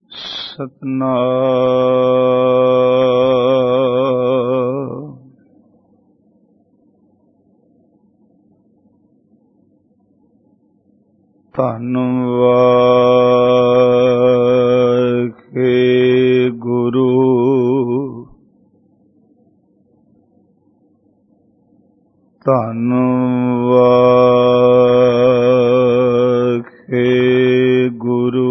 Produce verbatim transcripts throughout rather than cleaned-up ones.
ਸਤਨਾਮ ਧੰਨਵਾਖੇ ਗੁਰੂ ਧੰਨਵਾਖੇ Guru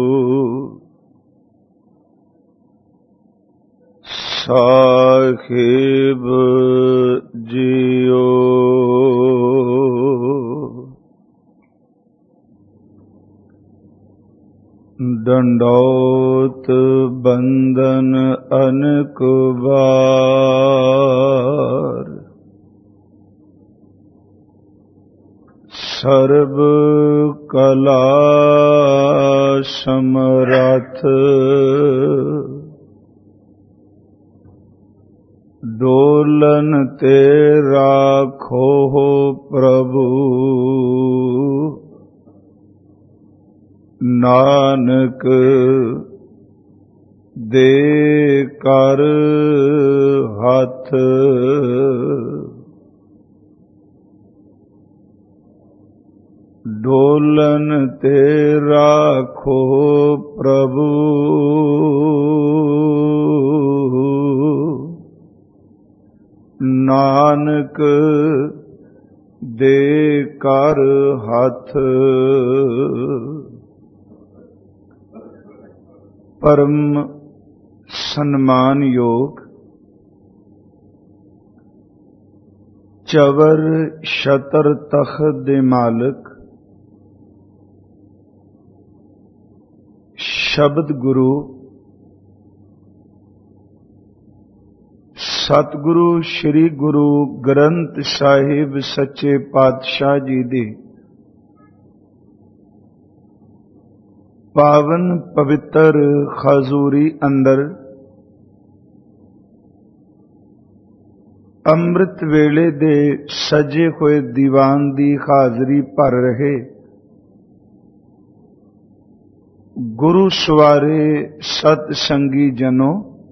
Sahib JIO. ਡੰਡੌਤ ਬੰਦਨ ਅਨੇਕ ਵਾਰ, ਸਰਬ ਕਲਾ ਸਮਰੱਥ, ਡੋਲਨ ਤੇ ਰਾਖੋ ਪ੍ਰਭੂ, ਨਾਨਕ ਦੇ ਕਰ ਹੱਥ। ਡੋਲਨ ਤੇ ਰਾਖੋ ਪ੍ਰਭੂ, ਨਾਨਕ ਦੇ ਕਰ ਹੱਥ। ਪਰਮ ਸਨਮਾਨਯੋਗ ਚਵਰ ਛਤਰ ਤਖਤ ਦੇ ਮਾਲਕ ਸ਼ਬਦ ਗੁਰੂ ਸਤਿਗੁਰੂ ਸ੍ਰੀ ਗੁਰੂ ਗ੍ਰੰਥ ਸਾਹਿਬ ਸੱਚੇ ਪਾਤਸ਼ਾਹ ਜੀ ਦੀ ਪਾਵਨ ਪਵਿੱਤਰ ਹਜ਼ੂਰੀ ਅੰਦਰ ਅੰਮ੍ਰਿਤ ਵੇਲੇ ਦੇ ਸਜੇ ਹੋਏ ਦੀਵਾਨ ਦੀ ਹਾਜ਼ਰੀ ਭਰ ਰਹੇ ਗੁਰੂ ਸਵਾਰੇ ਸਤ ਸੰਗੀ ਜਨੋ,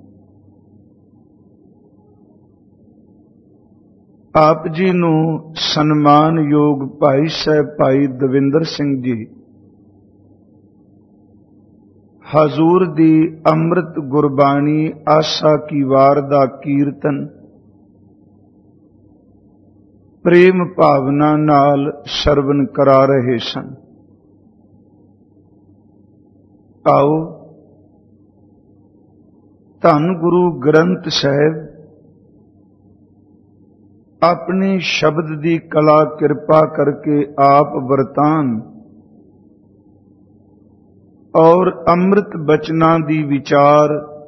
ਆਪ ਜੀ ਨੂੰ ਸਨਮਾਨਯੋਗ ਭਾਈ ਸਾਹਿਬ ਭਾਈ ਦਵਿੰਦਰ ਸਿੰਘ ਜੀ ਹਜ਼ੂਰ ਦੀ ਅੰਮ੍ਰਿਤ ਗੁਰਬਾਣੀ ਆਸਾ ਕੀ ਵਾਰ ਦਾ ਕੀਰਤਨ ਪ੍ਰੇਮ ਭਾਵਨਾ ਨਾਲ ਸਰਵਨ ਕਰਾ ਰਹੇ ਸਨ। ਆਓ ਧੰਨ ਗੁਰੂ ਗ੍ਰੰਥ ਸਾਹਿਬ ਆਪਣੇ ਸ਼ਬਦ ਦੀ ਕਲਾ ਕਿਰਪਾ ਕਰਕੇ ਆਪ ਵਰਤਾਨ ਔਰ ਅੰਮ੍ਰਿਤ ਬਚਨਾਂ ਦੀ ਵਿਚਾਰ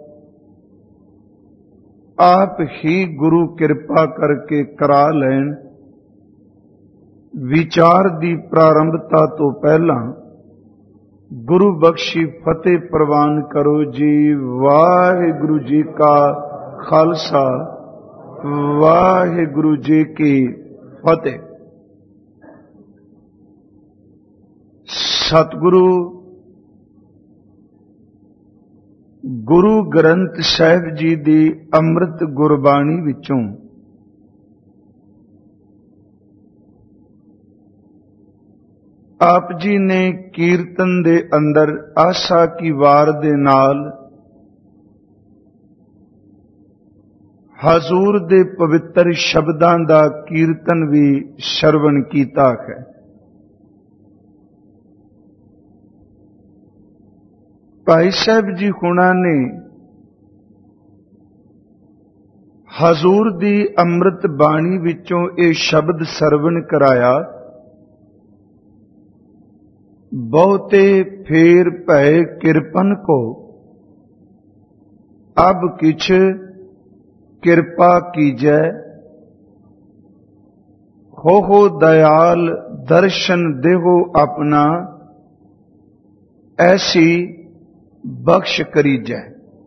ਆਪ ਹੀ ਗੁਰੂ ਕਿਰਪਾ ਕਰਕੇ ਕਰਾ ਲੈਣ। ਵਿਚਾਰ ਦੀ ਪ੍ਰਾਰੰਭਤਾ ਤੋਂ ਪਹਿਲਾਂ ਗੁਰੂ ਬਖਸ਼ੀ ਫਤਿਹ ਪ੍ਰਵਾਨ ਕਰੋ ਜੀ। ਵਾਹਿਗੁਰੂ ਜੀ ਕਾ ਖਾਲਸਾ, ਵਾਹਿਗੁਰੂ ਜੀ ਕੀ ਫਤਿਹ। ਸਤਿਗੁਰੂ ਗੁਰੂ ਗ੍ਰੰਥ ਸਾਹਿਬ ਜੀ ਦੀ ਅੰਮ੍ਰਿਤ ਗੁਰਬਾਣੀ ਵਿੱਚੋਂ ਆਪ ਜੀ ਨੇ ਕੀਰਤਨ ਦੇ ਅੰਦਰ ਆਸਾ ਕੀ ਵਾਰ ਦੇ ਨਾਲ ਹਜ਼ੂਰ ਦੇ ਪਵਿੱਤਰ ਸ਼ਬਦਾਂ ਦਾ ਕੀਰਤਨ ਵੀ ਸਰਵਣ ਕੀਤਾ ਹੈ। ਭਾਈ ਸਾਹਿਬ ਜੀ ਹੁਣਾਂ ਨੇ ਹਜ਼ੂਰ ਦੀ ਅੰਮ੍ਰਿਤ ਬਾਣੀ ਵਿੱਚੋਂ ਇਹ ਸ਼ਬਦ ਸਰਵਣ ਕਰਾਇਆ, ਬਹੁਤੇ ਫੇਰ ਭੈ ਕਿਰਪਨ ਕੋ ਅਬ ਕਿਛ ਕਿਰਪਾ ਕੀਜੈ, ਹੋ ਹੋ ਦਇਆਲ ਦਰਸ਼ਨ ਦੇਹੋ ਆਪਣਾ, ਐਸੀ ਬਖਸ਼ ਕਰੀਜੈ।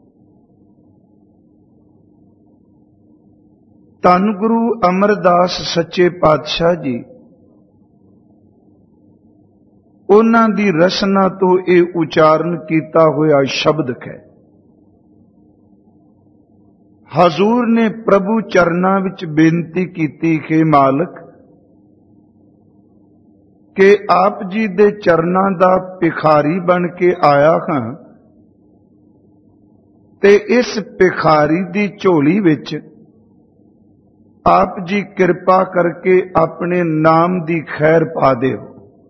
ਧੰਨ ਗੁਰੂ ਅਮਰਦਾਸ ਸੱਚੇ ਪਾਤਸ਼ਾਹ ਜੀ ਉਹਨਾਂ ਦੀ ਰਸਨਾ ਤੋਂ ਇਹ ਉਚਾਰਨ ਕੀਤਾ ਹੋਇਆ ਸ਼ਬਦ ਹੈ। ਹਜ਼ੂਰ ਨੇ ਪ੍ਰਭੂ ਚਰਨਾਂ ਵਿੱਚ ਬੇਨਤੀ ਕੀਤੀ ਕਿ ਮਾਲਕ, ਕਿ ਆਪ ਜੀ ਦੇ ਚਰਨਾਂ ਦਾ ਭਿਖਾਰੀ ਬਣ ਕੇ ਆਇਆ ਹਾਂ ਤੇ ਇਸ ਭਿਖਾਰੀ ਦੀ ਝੋਲੀ ਵਿੱਚ ਆਪ ਜੀ ਕਿਰਪਾ ਕਰਕੇ ਆਪਣੇ ਨਾਮ ਦੀ ਖੈਰ ਪਾ ਦਿਓ।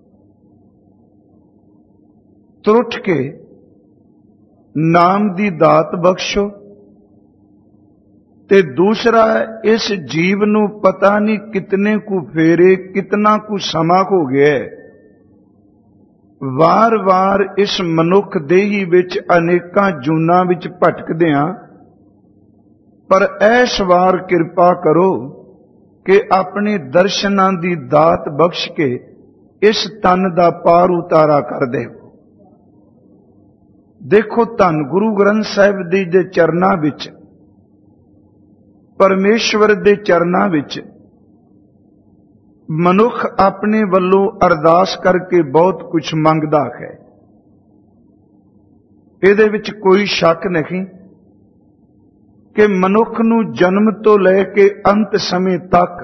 ਤੁਰਠ ਕੇ ਨਾਮ ਦੀ ਦਾਤ ਬਖਸ਼ੋ। ਤੇ ਦੂਸਰਾ, ਇਸ ਜੀਵ ਨੂੰ ਪਤਾ ਨਹੀਂ ਕਿਤਨੇ ਕੁ ਫੇਰੇ, ਕਿਤਨਾ ਕੁ ਸਮਾਂ ਹੋ ਗਿਆ, ਵਾਰ-ਵਾਰ ਇਸ ਮਨੁੱਖ ਦੇਹੀ ਵਿੱਚ ਅਨੇਕਾਂ ਜੂਨਾਂ ਵਿੱਚ ਭਟਕਦਿਆਂ, ਪਰ ਐਸ ਵਾਰ ਕਿਰਪਾ ਕਰੋ ਕਿ ਆਪਣੇ ਦਰਸ਼ਨਾਂ ਦੀ ਦਾਤ ਬਖਸ਼ ਕੇ ਇਸ ਤਨ ਦਾ ਪਾਰ ਉਤਾਰਾ ਕਰ ਦੇਵੋ। ਦੇਖੋ, ਧੰਨ ਗੁਰੂ ਗ੍ਰੰਥ ਸਾਹਿਬ ਜੀ ਦੇ ਚਰਨਾਂ ਵਿੱਚ, ਪਰਮੇਸ਼ਵਰ ਦੇ ਚਰਨਾਂ ਵਿੱਚ ਮਨੁੱਖ ਆਪਣੇ ਵੱਲੋਂ ਅਰਦਾਸ ਕਰਕੇ ਬਹੁਤ ਕੁਝ ਮੰਗਦਾ ਹੈ। ਇਹਦੇ ਵਿੱਚ ਕੋਈ ਸ਼ੱਕ ਨਹੀਂ ਕਿ ਮਨੁੱਖ ਨੂੰ ਜਨਮ ਤੋਂ ਲੈ ਕੇ ਅੰਤ ਸਮੇਂ ਤੱਕ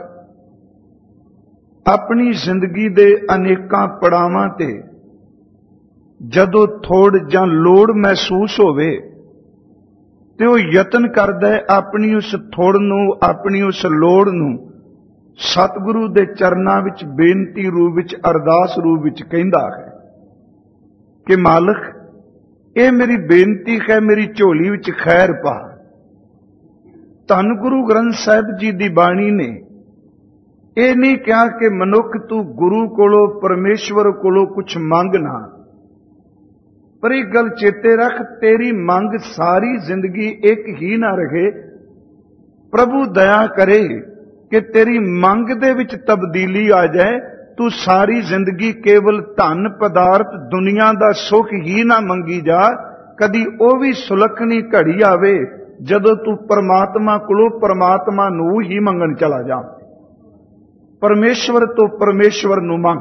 ਆਪਣੀ ਜ਼ਿੰਦਗੀ ਦੇ ਅਨੇਕਾਂ ਪੜਾਵਾਂ ਤੇ ਜਦੋਂ ਥੋੜ ਜਾਂ ਲੋੜ ਮਹਿਸੂਸ ਹੋਵੇ ਤੇ ਉਹ ਯਤਨ ਕਰਦਾ ਹੈ ਆਪਣੀ ਉਸ ਥੋੜ ਨੂੰ, ਆਪਣੀ ਉਸ ਲੋੜ ਨੂੰ ਸਤਿਗੁਰੂ ਦੇ ਚਰਨਾਂ ਵਿੱਚ ਬੇਨਤੀ ਰੂਪ ਵਿੱਚ, ਅਰਦਾਸ ਰੂਪ ਵਿੱਚ ਕਹਿੰਦਾ ਹੈ ਕਿ ਮਾਲਕ, ਇਹ ਮੇਰੀ ਬੇਨਤੀ ਹੈ, ਮੇਰੀ ਝੋਲੀ ਵਿੱਚ ਖੈਰ ਪਾ। ਧੰਨ ਗੁਰੂ ਗ੍ਰੰਥ ਸਾਹਿਬ ਜੀ ਦੀ ਬਾਣੀ ਨੇ ਇਹ ਨਹੀਂ ਕਿਹਾ ਕਿ ਮਨੁੱਖ ਤੂੰ ਗੁਰੂ ਕੋਲੋਂ, ਪਰਮੇਸ਼ਵਰ ਕੋਲੋਂ ਕੁਝ ਮੰਗ ਨਾ, ਪਰ ਇਹ ਗੱਲ ਚੇਤੇ ਰੱਖ, ਤੇਰੀ ਮੰਗ ਸਾਰੀ ਜ਼ਿੰਦਗੀ ਇੱਕ ਹੀ ਨਾ ਰਹੇ। ਪ੍ਰਭੂ ਦਇਆ ਕਰੇ ਕਿ ਤੇਰੀ ਮੰਗ ਦੇ ਵਿੱਚ ਤਬਦੀਲੀ ਆ ਜਾਏ, ਤੂੰ ਸਾਰੀ ਜ਼ਿੰਦਗੀ ਕੇਵਲ ਧਨ ਪਦਾਰਥ ਦੁਨੀਆ ਦਾ ਸੁੱਖ ਹੀ ਨਾ ਮੰਗੀ ਜਾ। ਕਦੀ ਉਹ ਵੀ ਸੁਲੱਖਣੀ ਘੜੀ ਆਵੇ ਜਦੋਂ ਤੂੰ ਪਰਮਾਤਮਾ ਕੋਲੋਂ ਪਰਮਾਤਮਾ ਨੂੰ ਹੀ ਮੰਗਣ ਚਲਾ ਜਾ। ਪਰਮੇਸ਼ਵਰ ਤੋਂ ਪਰਮੇਸ਼ਵਰ ਨੂੰ ਮੰਗ।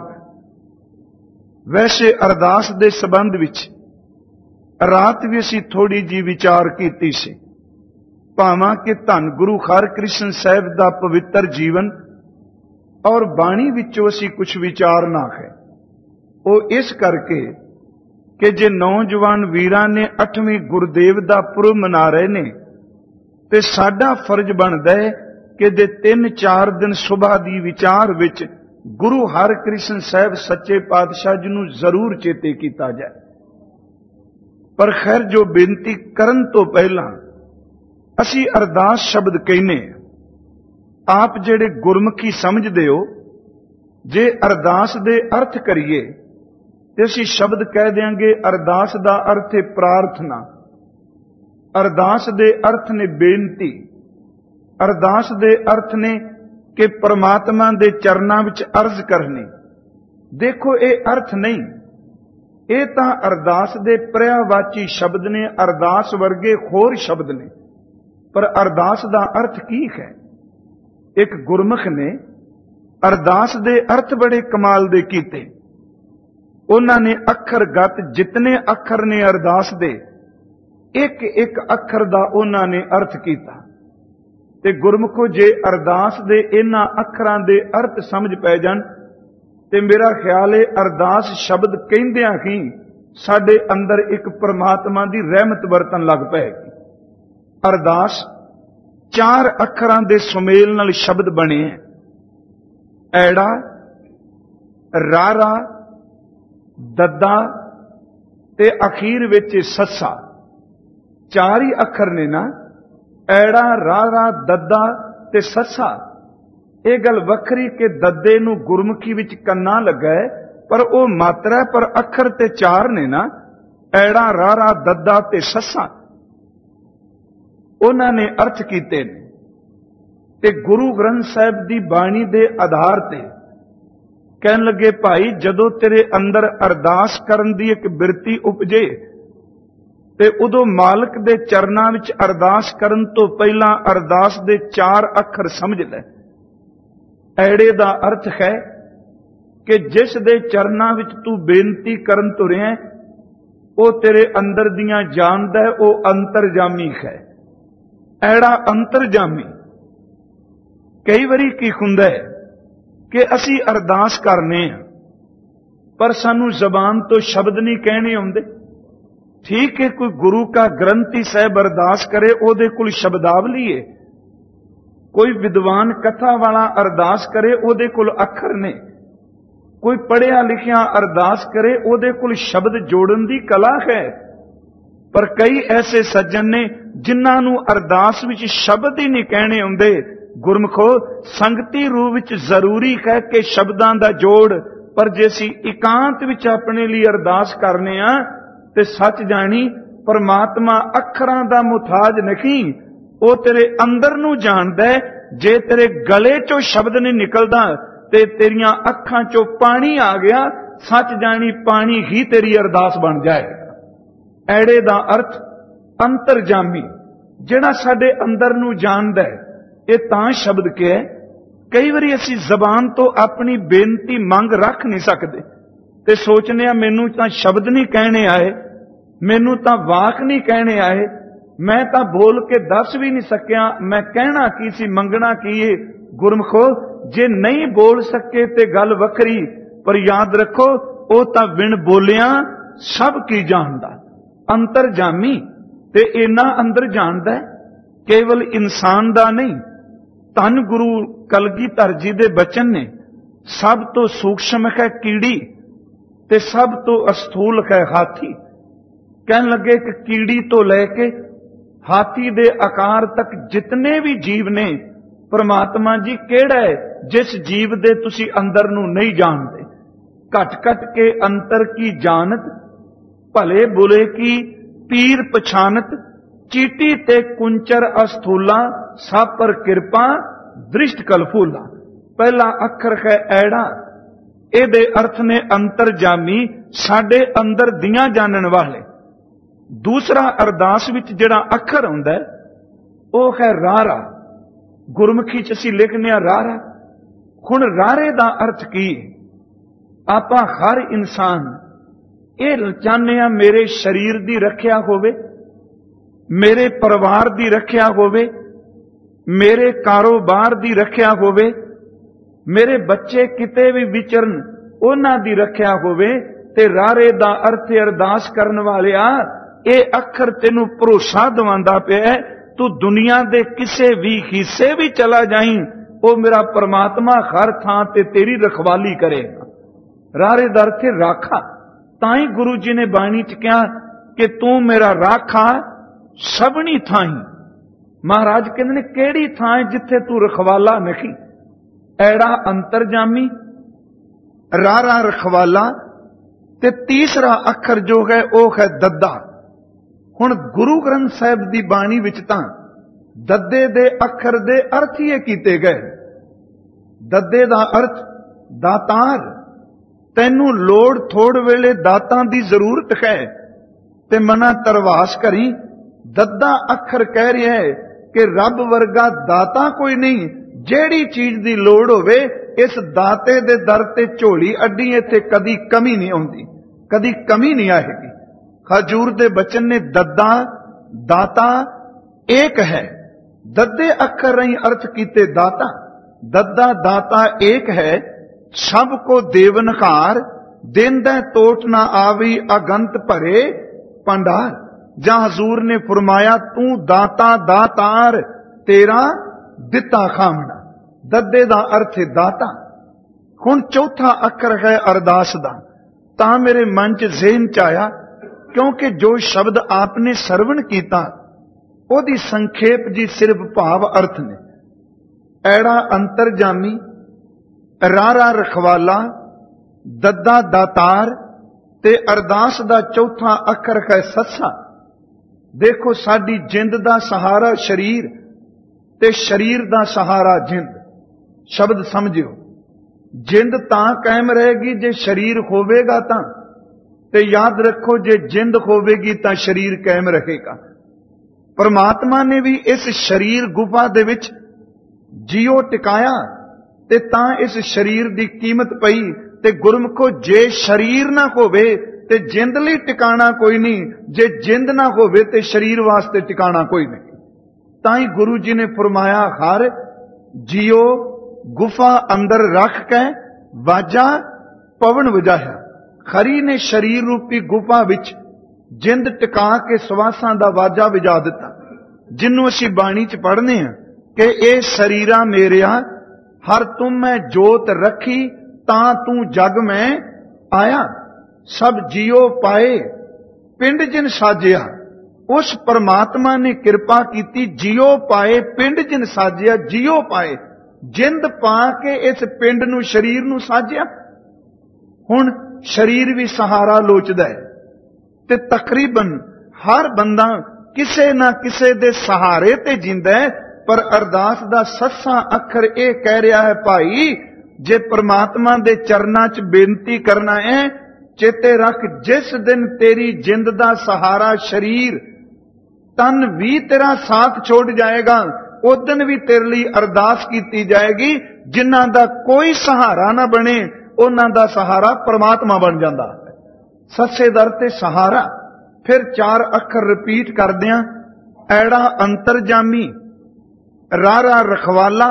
ਵੈਸੇ ਅਰਦਾਸ ਦੇ ਸੰਬੰਧ ਵਿੱਚ ਰਾਤ ਵੀ ਅਸੀਂ ਥੋੜੀ ਜੀ ਵਿਚਾਰ ਕੀਤੀ ਸੀ, ਭਾਵਾਂ ਕਿ ਧੰਨ ਗੁਰੂ ਹਰਿਕ੍ਰਿਸ਼ਨ ਸਾਹਿਬ ਦਾ ਪਵਿੱਤਰ ਜੀਵਨ ਔਰ ਬਾਣੀ ਵਿੱਚੋਂ ਅਸੀਂ ਕੁਝ ਵਿਚਾਰਨਾ ਹੈ। ਉਹ ਇਸ ਕਰਕੇ ਕਿ ਜੇ ਨੌਜਵਾਨ ਵੀਰਾਂ ਨੇ ਅੱਠਵੇਂ ਗੁਰਦੇਵ ਦਾ ਪੁਰਬ ਮਨਾ ਰਹੇ ਨੇ, ਤੇ ਸਾਡਾ ਫਰਜ਼ ਬਣਦਾ ਹੈ ਕਿ ਜੇ ਤਿੰਨ ਚਾਰ ਦਿਨ ਸੁਬਾਹ ਦੀ ਵਿਚਾਰ ਵਿੱਚ ਗੁਰੂ ਹਰਿਕ੍ਰਿਸ਼ਨ ਸਾਹਿਬ ਸੱਚੇ ਪਾਤਸ਼ਾਹ ਜੀ ਨੂੰ ਜ਼ਰੂਰ ਚੇਤੇ ਕੀਤਾ ਜਾਏ। ਪਰ ਖੈਰ, ਜੋ ਬੇਨਤੀ ਕਰਨ ਤੋਂ ਪਹਿਲਾਂ ਅਸੀਂ ਅਰਦਾਸ ਸ਼ਬਦ ਕਹਿੰਨੇ, ਆਪ ਜਿਹੜੇ ਗੁਰਮੁਖੀ ਸਮਝਦੇ ਹੋ, ਜੇ ਅਰਦਾਸ ਦੇ ਅਰਥ ਕਰੀਏ ਤੇ ਅਸੀਂ ਸ਼ਬਦ ਕਹਿ ਦਿਆਂਗੇ ਅਰਦਾਸ ਦਾ ਅਰਥ ਹੈ ਪ੍ਰਾਰਥਨਾ, ਅਰਦਾਸ ਦੇ ਅਰਥ ਨੇ ਬੇਨਤੀ, ਅਰਦਾਸ ਦੇ ਅਰਥ ਨੇ ਕਿ ਪਰਮਾਤਮਾ ਦੇ ਚਰਨਾਂ ਵਿੱਚ ਅਰਜ਼ ਕਰਨੀ। ਦੇਖੋ, ਇਹ ਅਰਥ ਨਹੀਂ, ਇਹ ਤਾਂ ਅਰਦਾਸ ਦੇ ਪਰਿਆਵਾਚੀ ਸ਼ਬਦ ਨੇ, ਅਰਦਾਸ ਵਰਗੇ ਹੋਰ ਸ਼ਬਦ ਨੇ। ਪਰ ਅਰਦਾਸ ਦਾ ਅਰਥ ਕੀ ਹੈ? ਇੱਕ ਗੁਰਮੁਖ ਨੇ ਅਰਦਾਸ ਦੇ ਅਰਥ ਬੜੇ ਕਮਾਲ ਦੇ ਕੀਤੇ। ਉਹਨਾਂ ਨੇ ਅੱਖਰ ਗਤ ਜਿਤਨੇ ਅੱਖਰ ਨੇ ਅਰਦਾਸ ਦੇ, ਇੱਕ ਇੱਕ ਅੱਖਰ ਦਾ ਉਹਨਾਂ ਨੇ ਅਰਥ ਕੀਤਾ। ਤੇ ਗੁਰਮੁਖੋ, ਜੇ ਅਰਦਾਸ ਦੇ ਇਹਨਾਂ ਅੱਖਰਾਂ ਦੇ ਅਰਥ ਸਮਝ ਪੈ ਜਾਣ ਤੇ ਮੇਰਾ ਖਿਆਲ ਹੈ ਅਰਦਾਸ ਸ਼ਬਦ ਕਹਿੰਦਿਆਂ ਹੀ ਸਾਡੇ ਅੰਦਰ ਇੱਕ ਪਰਮਾਤਮਾ ਦੀ ਰਹਿਮਤ ਵਰਤਣ ਲੱਗ ਪਏਗੀ। ਅਰਦਾਸ ਚਾਰ ਅੱਖਰਾਂ ਦੇ ਸੁਮੇਲ ਨਾਲ ਸ਼ਬਦ ਬਣੇ ਹੈ, ਐੜਾ, ਰਾਰਾ, ਦੱਦਾ ਤੇ ਅਖੀਰ ਵਿੱਚ ਸੱਸਾ। ਚਾਰ ਹੀ ਅੱਖਰ ਨੇ ਨਾ, ਐੜਾ, ਰਾਰਾ, ਦੱਦਾ ਤੇ ਸੱਸਾ। ਇਹ ਗੱਲ ਵੱਖਰੀ ਕਿ ਦੱਦੇ ਨੂੰ ਗੁਰਮੁਖੀ ਵਿੱਚ ਕੰਨਾ ਲੱਗਾ ਹੈ, ਪਰ ਉਹ ਮਾਤਰਾ ਹੈ, ਪਰ ਅੱਖਰ ਤੇ ਚਾਰ ਨੇ ਨਾ, ਐੜਾ, ਰਾਰਾ, ਦੱਦਾ ਤੇ ਸੱਸਾ। ਉਹਨਾਂ ਨੇ ਅਰਥ ਕੀਤੇ ਨੇ ਤੇ ਗੁਰੂ ਗ੍ਰੰਥ ਸਾਹਿਬ ਦੀ ਬਾਣੀ ਦੇ ਆਧਾਰ ਤੇ ਕਹਿਣ ਲੱਗੇ, ਭਾਈ, ਜਦੋਂ ਤੇਰੇ ਅੰਦਰ ਅਰਦਾਸ ਕਰਨ ਦੀ ਇੱਕ ਬਿਰਤੀ ਉਪਜੇ ਤੇ ਉਦੋਂ ਮਾਲਕ ਦੇ ਚਰਨਾਂ ਵਿੱਚ ਅਰਦਾਸ ਕਰਨ ਤੋਂ ਪਹਿਲਾਂ ਅਰਦਾਸ ਦੇ ਚਾਰ ਅੱਖਰ ਸਮਝ ਲੈ। ਐੜੇ ਦਾ ਅਰਥ ਹੈ कि जिस दे चरनां विच तू बेनती करन तुरिया वो तेरे अंदर दियां जानदा है, वो अंतरजामी है। ऐड़ा अंतरजामी कई वारी की हुंदा है कि असी अरदास करने पर सानू जबान तो शब्द नहीं कहने आउंदे। ठीक है, कोई गुरु का ग्रंथी साहब अरदास करे, ओदे कोल शब्दावली है। कोई विद्वान कथा वाला अरदास करे, ओदे कोल अखर ने। कोई पढ़िया लिखिया अरदास करे, ओदे कोल शब्द जोड़न दी कला है। पर कई ऐसे सज्जन ने जिन्हां नूं अरदास विच शब्द ही नहीं कहने आउंदे। गुरमुखो, संगती रूप विच जरूरी है कि शब्दां दा जोड़, पर जे असीं इकांत विच अपने लिए अरदास करने आ ते सच जानी परमात्मा अखरां दा मुताज नहीं, वो तेरे अंदर नूं जानदा है। जे तेरे गले चों शब्द नहीं निकलदा ते तेरियां अखां चों पानी आ गया, सच जानी पानी ही तेरी अरदास बन जाएगा। ऐड़े दा अर्थ अंतरजामी, जिहड़ा साडे अंदर नूं जानदा है। ये तां शब्द के कई बारी असीं जबान तो अपनी बेनती मंग रख नहीं सकते ते सोचने आ मैनू तां शब्द नहीं कहने आए, मैनू तां वाक नहीं कहने आए, मैं तां बोल के दस भी नहीं सकिया मैं कहना की सी, मंगना की है। गुरमुखो, जे नहीं बोल सके ते गल वखरी, पर याद रखो वो तां बिन बोलिया सब की जानदा। अंतरजामी ते इना अंदर जानदा है, केवल इंसान दा नहीं। धन गुरु कलगीधर जी दे बचन ने सब तो सूक्ष्म है कीड़ी ते सब तो अस्थूल है हाथी। कहन लगे कि कीड़ी तो लेके हाथी दे आकार तक जितने भी जीव ने, परमात्मा जी केड़ा है जिस जीव दे तुसी अंदर नूं नहीं जानते। घट घट के अंतर की जानत, भले बुरे की पीर पछानत, चीटी ते कुंचर अस्थूला, सब पर कृपा दृष्ट कलफूला। पहला अखर है ऐड़ा, एदे अर्थ ने अंतरजामी, साडे अंदर दियां जानन वाले। दूसरा अरदास विच जिहड़ा अखर आउंदा है वो है रारा। गुरमुखी च असीं लिखने आ रारा। हुण रारे दा अर्थ की? आपां हर इंसान ये चाहने आ मेरे शरीर दी रखिया होवे, मेरे परिवार दी रखिया होवे, मेरे कारोबार दी रखिया होवे, मेरे बच्चे किते भी विचरन उन्हां दी रखिया होवे। ते रारे दा अर्थ अरदास करन वालिया, ये अखर तेनू भरोसा दवांदा पिया, तू दुनिया दे किसे भी हिस्से भी चला जाई, वो मेरा परमात्मा हर थां ते तेरी रखवाली करेगा। रारे दा अर्थ राखा। ताई गुरु जी ने बाणी च कहा कि तू मेरा राखा सबनी थाई। महाराज कहते ने केड़ी थां जिथे तू रखवाला नहीं। ऐड़ा अंतरजामी, रारा रखवाला। ते तीसरा अखर जो है वो है दद्दा। हुण गुरु ग्रंथ साहिब दी बाणी विच तां दद्दे दे अखर दे अर्थ ही कीते गए। दद्दे दा अर्थ दातार। तैनू लोड़ थोड़ वेले दातां दी जरूरत है ते मना तरवास करी। दद्दा अखर कह रहा है कि रब वर्गा दाता कोई नहीं। जेड़ी चीज दी लोड़ होवे इस दाते दे दर ते झोली अड्डी, इत्थे कदी कमी नहीं आउंदी, कदी कमी नहीं आएगी। हजूर दे बचन ने दद्दा दाता एक है। दद्दे अखर रही अर्थ कीते दाता। दद्दा दाता एक है, सबको देवनहार, देंदा तोट ना आवी अगंत भरे भंडार। जहां हजूर ने फरमाया तू दाता दातार, तेरा दिता खामना। दद्दे दा अर्थ है दाता। हुण चौथा अखर है अरदास दा। तां मेरे मन च ज़हन च आया, क्योंकि जो शब्द आपने सरवण कीता ओदी संखेप जी सिर्फ भाव अर्थ ने। ऐड़ा अंतरजामी, रारा रखवाला, दद्दा दातार ते अरदास दा चौथा अखर है सस्सा। देखो साडी जिंद दा सहारा शरीर ते शरीर दा सहारा जिंद। शब्द समझियो, जिंद तां कायम रहेगी जे शरीर होवेगा तां, ते याद रखो जे जिंद होवेगी तां शरीर कायम रहेगा। परमात्मा ने भी इस शरीर गुफा दे विच जियो टिकाया ते तां इस शरीर दी कीमत पई ਤੇ ਗੁਰਮੁਖੋ ਜੇ ਸਰੀਰ ਨਾ ਹੋਵੇ ਤੇ ਜਿੰਦ ਲਈ ਟਿਕਾਣਾ ਕੋਈ ਨਹੀਂ, ਜੇ ਜਿੰਦ ਨਾ ਹੋਵੇ ਤੇ ਸਰੀਰ ਵਾਸਤੇ ਟਿਕਾਣਾ ਕੋਈ ਨਹੀਂ। ਤਾਂ ਹੀ ਗੁਰੂ ਜੀ ਨੇ ਫਰਮਾਇਆ, ਹਰ ਜਿਉ ਗੁਫਾ ਅੰਦਰ ਰੱਖ ਕੇ ਵਾਜਾ ਪਵਨ ਵਜਾਇਆ। ਖਰੀ ਨੇ ਸਰੀਰ ਰੂਪੀ ਗੁਫਾ ਵਿੱਚ ਜਿੰਦ ਟਿਕਾ ਕੇ ਸਵਾਸਾਂ ਦਾ ਵਾਜਾ ਵਜਾ ਦਿੱਤਾ, ਜਿਹਨੂੰ ਅਸੀਂ ਬਾਣੀ ਚ ਪੜ੍ਹਨੇ ਆ ਕਿ ਇਹ ਸਰੀਰਾ ਮੇਰਿਆ ਹਰ ਤੁਮ ਮੈਂ ਜੋਤ ਰੱਖੀ ਤਾਂ ਤੂੰ ਜਗ ਮੈਂ ਆਇਆ। ਸਭ ਜਿਉ ਪਾਏ ਪਿੰਡ ਜਿਨ ਸਾਜਿਆ। ਉਸ ਪਰਮਾਤਮਾ ਨੇ ਕਿਰਪਾ ਕੀਤੀ, ਜਿਉ ਪਾਏ ਪਿੰਡ ਜਿਨ ਸਾਜਿਆ। ਜਿਉ ਪਾਏ, ਜਿੰਦ ਪਾ ਕੇ ਇਸ ਪਿੰਡ ਨੂੰ, ਸਰੀਰ ਨੂੰ ਸਾਜਿਆ। ਹੁਣ ਸਰੀਰ ਵੀ ਸਹਾਰਾ ਲੋਚਦਾ ਹੈ ਤੇ ਤਕਰੀਬਨ ਹਰ ਬੰਦਾ ਕਿਸੇ ਨਾ ਕਿਸੇ ਦੇ ਸਹਾਰੇ ਤੇ ਜਿੰਦਾ ਹੈ। ਪਰ ਅਰਦਾਸ ਦਾ ਸੱਸਾਂ ਅੱਖਰ ਇਹ ਕਹਿ ਰਿਹਾ ਹੈ, ਭਾਈ ਜੇ ਪ੍ਰਮਾਤਮਾ ਦੇ ਚਰਨਾਂ 'ਚ ਬੇਨਤੀ ਕਰਨਾ ਹੈ, ਚੇਤੇ ਰੱਖ ਜਿਸ ਦਿਨ ਤੇਰੀ ਜਿੰਦ ਦਾ ਸਹਾਰਾ ਸਰੀਰ ਤਨ ਵੀ ਤੇਰਾ ਸਾਥ ਛੋੜ ਜਾਏਗਾ, ਉਸ ਦਿਨ ਵੀ ਤੇਰੇ ਲਈ ਅਰਦਾਸ ਕੀਤੀ ਜਾਏਗੀ। ਜਿਨ੍ਹਾਂ ਦਾ ਕੋਈ ਸਹਾਰਾ ਨਾ ਬਣੇ ਉਹਨਾਂ ਦਾ ਸਹਾਰਾ ਪ੍ਰਮਾਤਮਾ ਬਣ ਜਾਂਦਾ। ਸੱਸੇ ਦਰ ਤੇ ਸਹਾਰਾ। ਫਿਰ ਚਾਰ ਅੱਖਰ ਰਿਪੀਟ ਕਰਦਿਆਂ, ਐੜਾ ਅੰਤਰਜਾਮੀ, ਰਾਰਾ ਰਖਵਾਲਾ,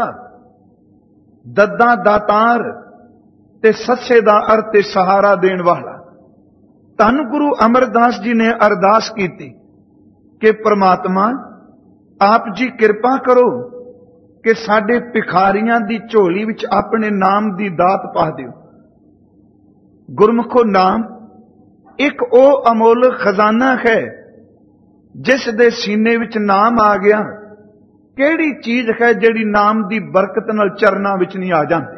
ਦੱਦਾ ਦਾਤਾਰ ਤੇ ਸੱਸੇ ਦਾ ਅਰਥ ਤੇ ਸਹਾਰਾ ਦੇਣ ਵਾਲਾ। ਧੰਨ ਗੁਰੂ ਅਮਰਦਾਸ ਜੀ ਨੇ ਅਰਦਾਸ ਕੀਤੀ ਕਿ ਪ੍ਰਮਾਤਮਾ ਆਪ ਜੀ ਕਿਰਪਾ ਕਰੋ ਕਿ ਸਾਡੇ ਭਿਖਾਰੀਆਂ ਦੀ ਝੋਲੀ ਵਿੱਚ ਆਪਣੇ ਨਾਮ ਦੀ ਦਾਤ ਪਾ ਦਿਓ। ਗੁਰਮੁਖੋ ਨਾਮ ਇੱਕ ਉਹ ਅਮੁੱਲ ਖਜ਼ਾਨਾ ਹੈ ਜਿਸ ਦੇ ਸੀਨੇ ਵਿੱਚ ਨਾਮ ਆ ਗਿਆ। ਕਿਹੜੀ ਚੀਜ਼ ਹੈ ਜਿਹੜੀ ਨਾਮ ਦੀ ਬਰਕਤ ਨਾਲ ਚਰਨਾਂ ਵਿੱਚ ਨਹੀਂ ਆ ਜਾਂਦੀ?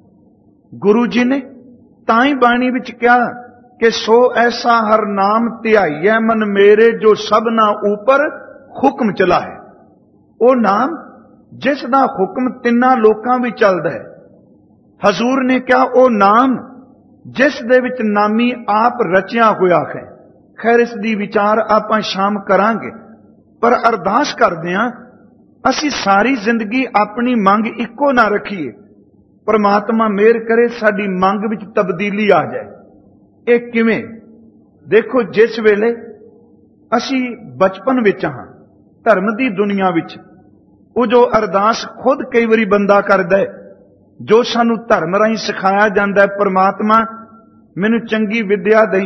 ਗੁਰੂ ਜੀ ਨੇ ਤਾਂ ਹੀ ਬਾਣੀ ਵਿੱਚ ਕਿਹਾ ਕਿ ਸੋ ਐਸਾ ਹਰ ਨਾਮ ਧਿਆਈਐ ਮਨ ਮੇਰੇ ਜੋ ਸਭਨਾ ਉਪਰ ਹੁਕਮ ਚਲਾ ਹੈ। ਉਹ ਨਾਮ ਜਿਸ ਦਾ ਹੁਕਮ ਤਿੰਨਾਂ ਲੋਕਾਂ ਵਿੱਚ ਚੱਲਦਾ ਹੈ। ਹਜ਼ੂਰ ਨੇ ਕਿਹਾ ਉਹ ਨਾਮ ਜਿਸ ਦੇ ਵਿੱਚ ਨਾਮੀ ਆਪ ਰਚਿਆ ਹੋਇਆ ਹੈ। ਖੈਰ ਇਸ ਦੀ ਵਿਚਾਰ ਆਪਾਂ ਸ਼ਾਮ ਕਰਾਂਗੇ, ਪਰ ਅਰਦਾਸ ਕਰਦੇ ਹਾਂ ਅਸੀਂ ਸਾਰੀ ਜ਼ਿੰਦਗੀ ਆਪਣੀ ਮੰਗ ਇੱਕੋ ਨਾ ਰੱਖੀਏ। ਪਰਮਾਤਮਾ ਮਿਹਰ ਕਰੇ ਸਾਡੀ ਮੰਗ ਵਿੱਚ ਤਬਦੀਲੀ ਆ ਜਾਏ। ਇਹ ਕਿਵੇਂ? ਦੇਖੋ, ਜਿਸ ਵੇਲੇ ਅਸੀਂ ਬਚਪਨ ਵਿੱਚ ਹਾਂ, ਧਰਮ ਦੀ ਦੁਨੀਆ ਵਿੱਚ, ਉਹ ਜੋ ਅਰਦਾਸ ਖੁਦ ਕਈ ਵਾਰੀ ਬੰਦਾ ਕਰਦਾ ਹੈ, ਜੋ ਸਾਨੂੰ ਧਰਮ ਰਾਹੀਂ ਸਿਖਾਇਆ ਜਾਂਦਾ ਹੈ, ਪਰਮਾਤਮਾ ਮੈਨੂੰ ਚੰਗੀ ਵਿੱਦਿਆ ਦੇਈਂ,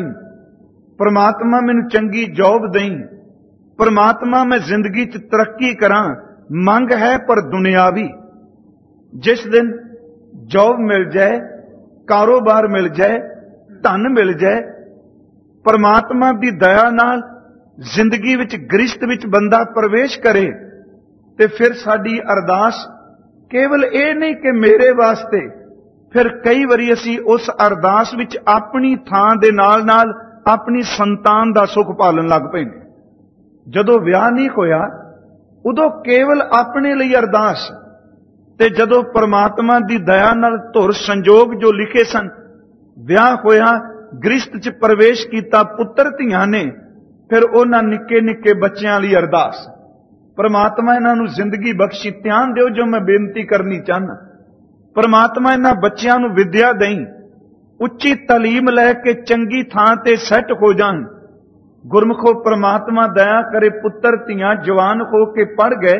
ਪਰਮਾਤਮਾ ਮੈਨੂੰ ਚੰਗੀ ਜੌਬ ਦੇਈਂ, ਪਰਮਾਤਮਾ ਮੈਂ ਜ਼ਿੰਦਗੀ 'ਚ ਤਰੱਕੀ ਕਰਾਂ। ਮੰਗ ਹੈ ਪਰ ਦੁਨਿਆਵੀ। ਜਿਸ ਦਿਨ ਜੌਬ ਮਿਲ ਜਾਏ, ਕਾਰੋਬਾਰ ਮਿਲ ਜਾਏ, ਧਨ ਮਿਲ ਜਾਏ, ਪਰਮਾਤਮਾ ਦੀ ਦਇਆ ਨਾਲ ਜ਼ਿੰਦਗੀ ਵਿੱਚ ਗ੍ਰਿਸ਼ਤ ਵਿੱਚ ਬੰਦਾ ਪ੍ਰਵੇਸ਼ ਕਰੇ, ਤੇ ਫਿਰ ਸਾਡੀ ਅਰਦਾਸ ਕੇਵਲ ਇਹ ਨਹੀਂ ਕਿ ਮੇਰੇ ਵਾਸਤੇ, ਫਿਰ ਕਈ ਵਾਰੀ ਅਸੀਂ ਉਸ ਅਰਦਾਸ ਵਿੱਚ ਆਪਣੀ ਥਾਂ ਦੇ ਨਾਲ ਨਾਲ ਆਪਣੀ ਸੰਤਾਨ ਦਾ ਸੁੱਖ ਪਾਲਣ ਲੱਗ ਪੈਂਦੇ। ਜਦੋਂ ਵਿਆਹ ਨਹੀਂ ਹੋਇਆ ਉਦੋਂ ਕੇਵਲ ਆਪਣੇ ਲਈ ਅਰਦਾਸ, ਤੇ ਜਦੋਂ ਪਰਮਾਤਮਾ ਦੀ ਦਇਆ ਨਾਲ ਧੁਰ ਸੰਜੋਗ ਜੋ ਲਿਖੇ ਸਨ, ਵਿਆਹ ਹੋਇਆ, ਗ੍ਰਿਸ਼ਤ 'ਚ ਪ੍ਰਵੇਸ਼ ਕੀਤਾ, ਪੁੱਤਰ ਧੀਆਂ ਨੇ, ਫਿਰ ਉਹਨਾਂ ਨਿੱਕੇ ਨਿੱਕੇ ਬੱਚਿਆਂ ਲਈ ਅਰਦਾਸ। ਪਰਮਾਤਮਾ ਇਹਨਾਂ ਨੂੰ ਜ਼ਿੰਦਗੀ ਬਖਸ਼ੀ, ਧਿਆਨ ਦਿਓ ਜੋ ਮੈਂ ਬੇਨਤੀ ਕਰਨੀ ਚਾਹੁੰਦਾ। ਪਰਮਾਤਮਾ ਇਹਨਾਂ ਬੱਚਿਆਂ ਨੂੰ ਵਿੱਦਿਆ ਦੇਈਂ, ਉੱਚੀ ਤਾਲੀਮ ਲੈ ਕੇ ਚੰਗੀ ਥਾਂ ਤੇ ਸੈੱਟ ਹੋ ਜਾਣ। ਗੁਰਮੁਖੋ ਪਰਮਾਤਮਾ ਦਇਆ ਕਰੇ, ਪੁੱਤਰ ਧੀਆਂ ਜਵਾਨ ਹੋ ਕੇ ਪੜ੍ਹ ਗਏ,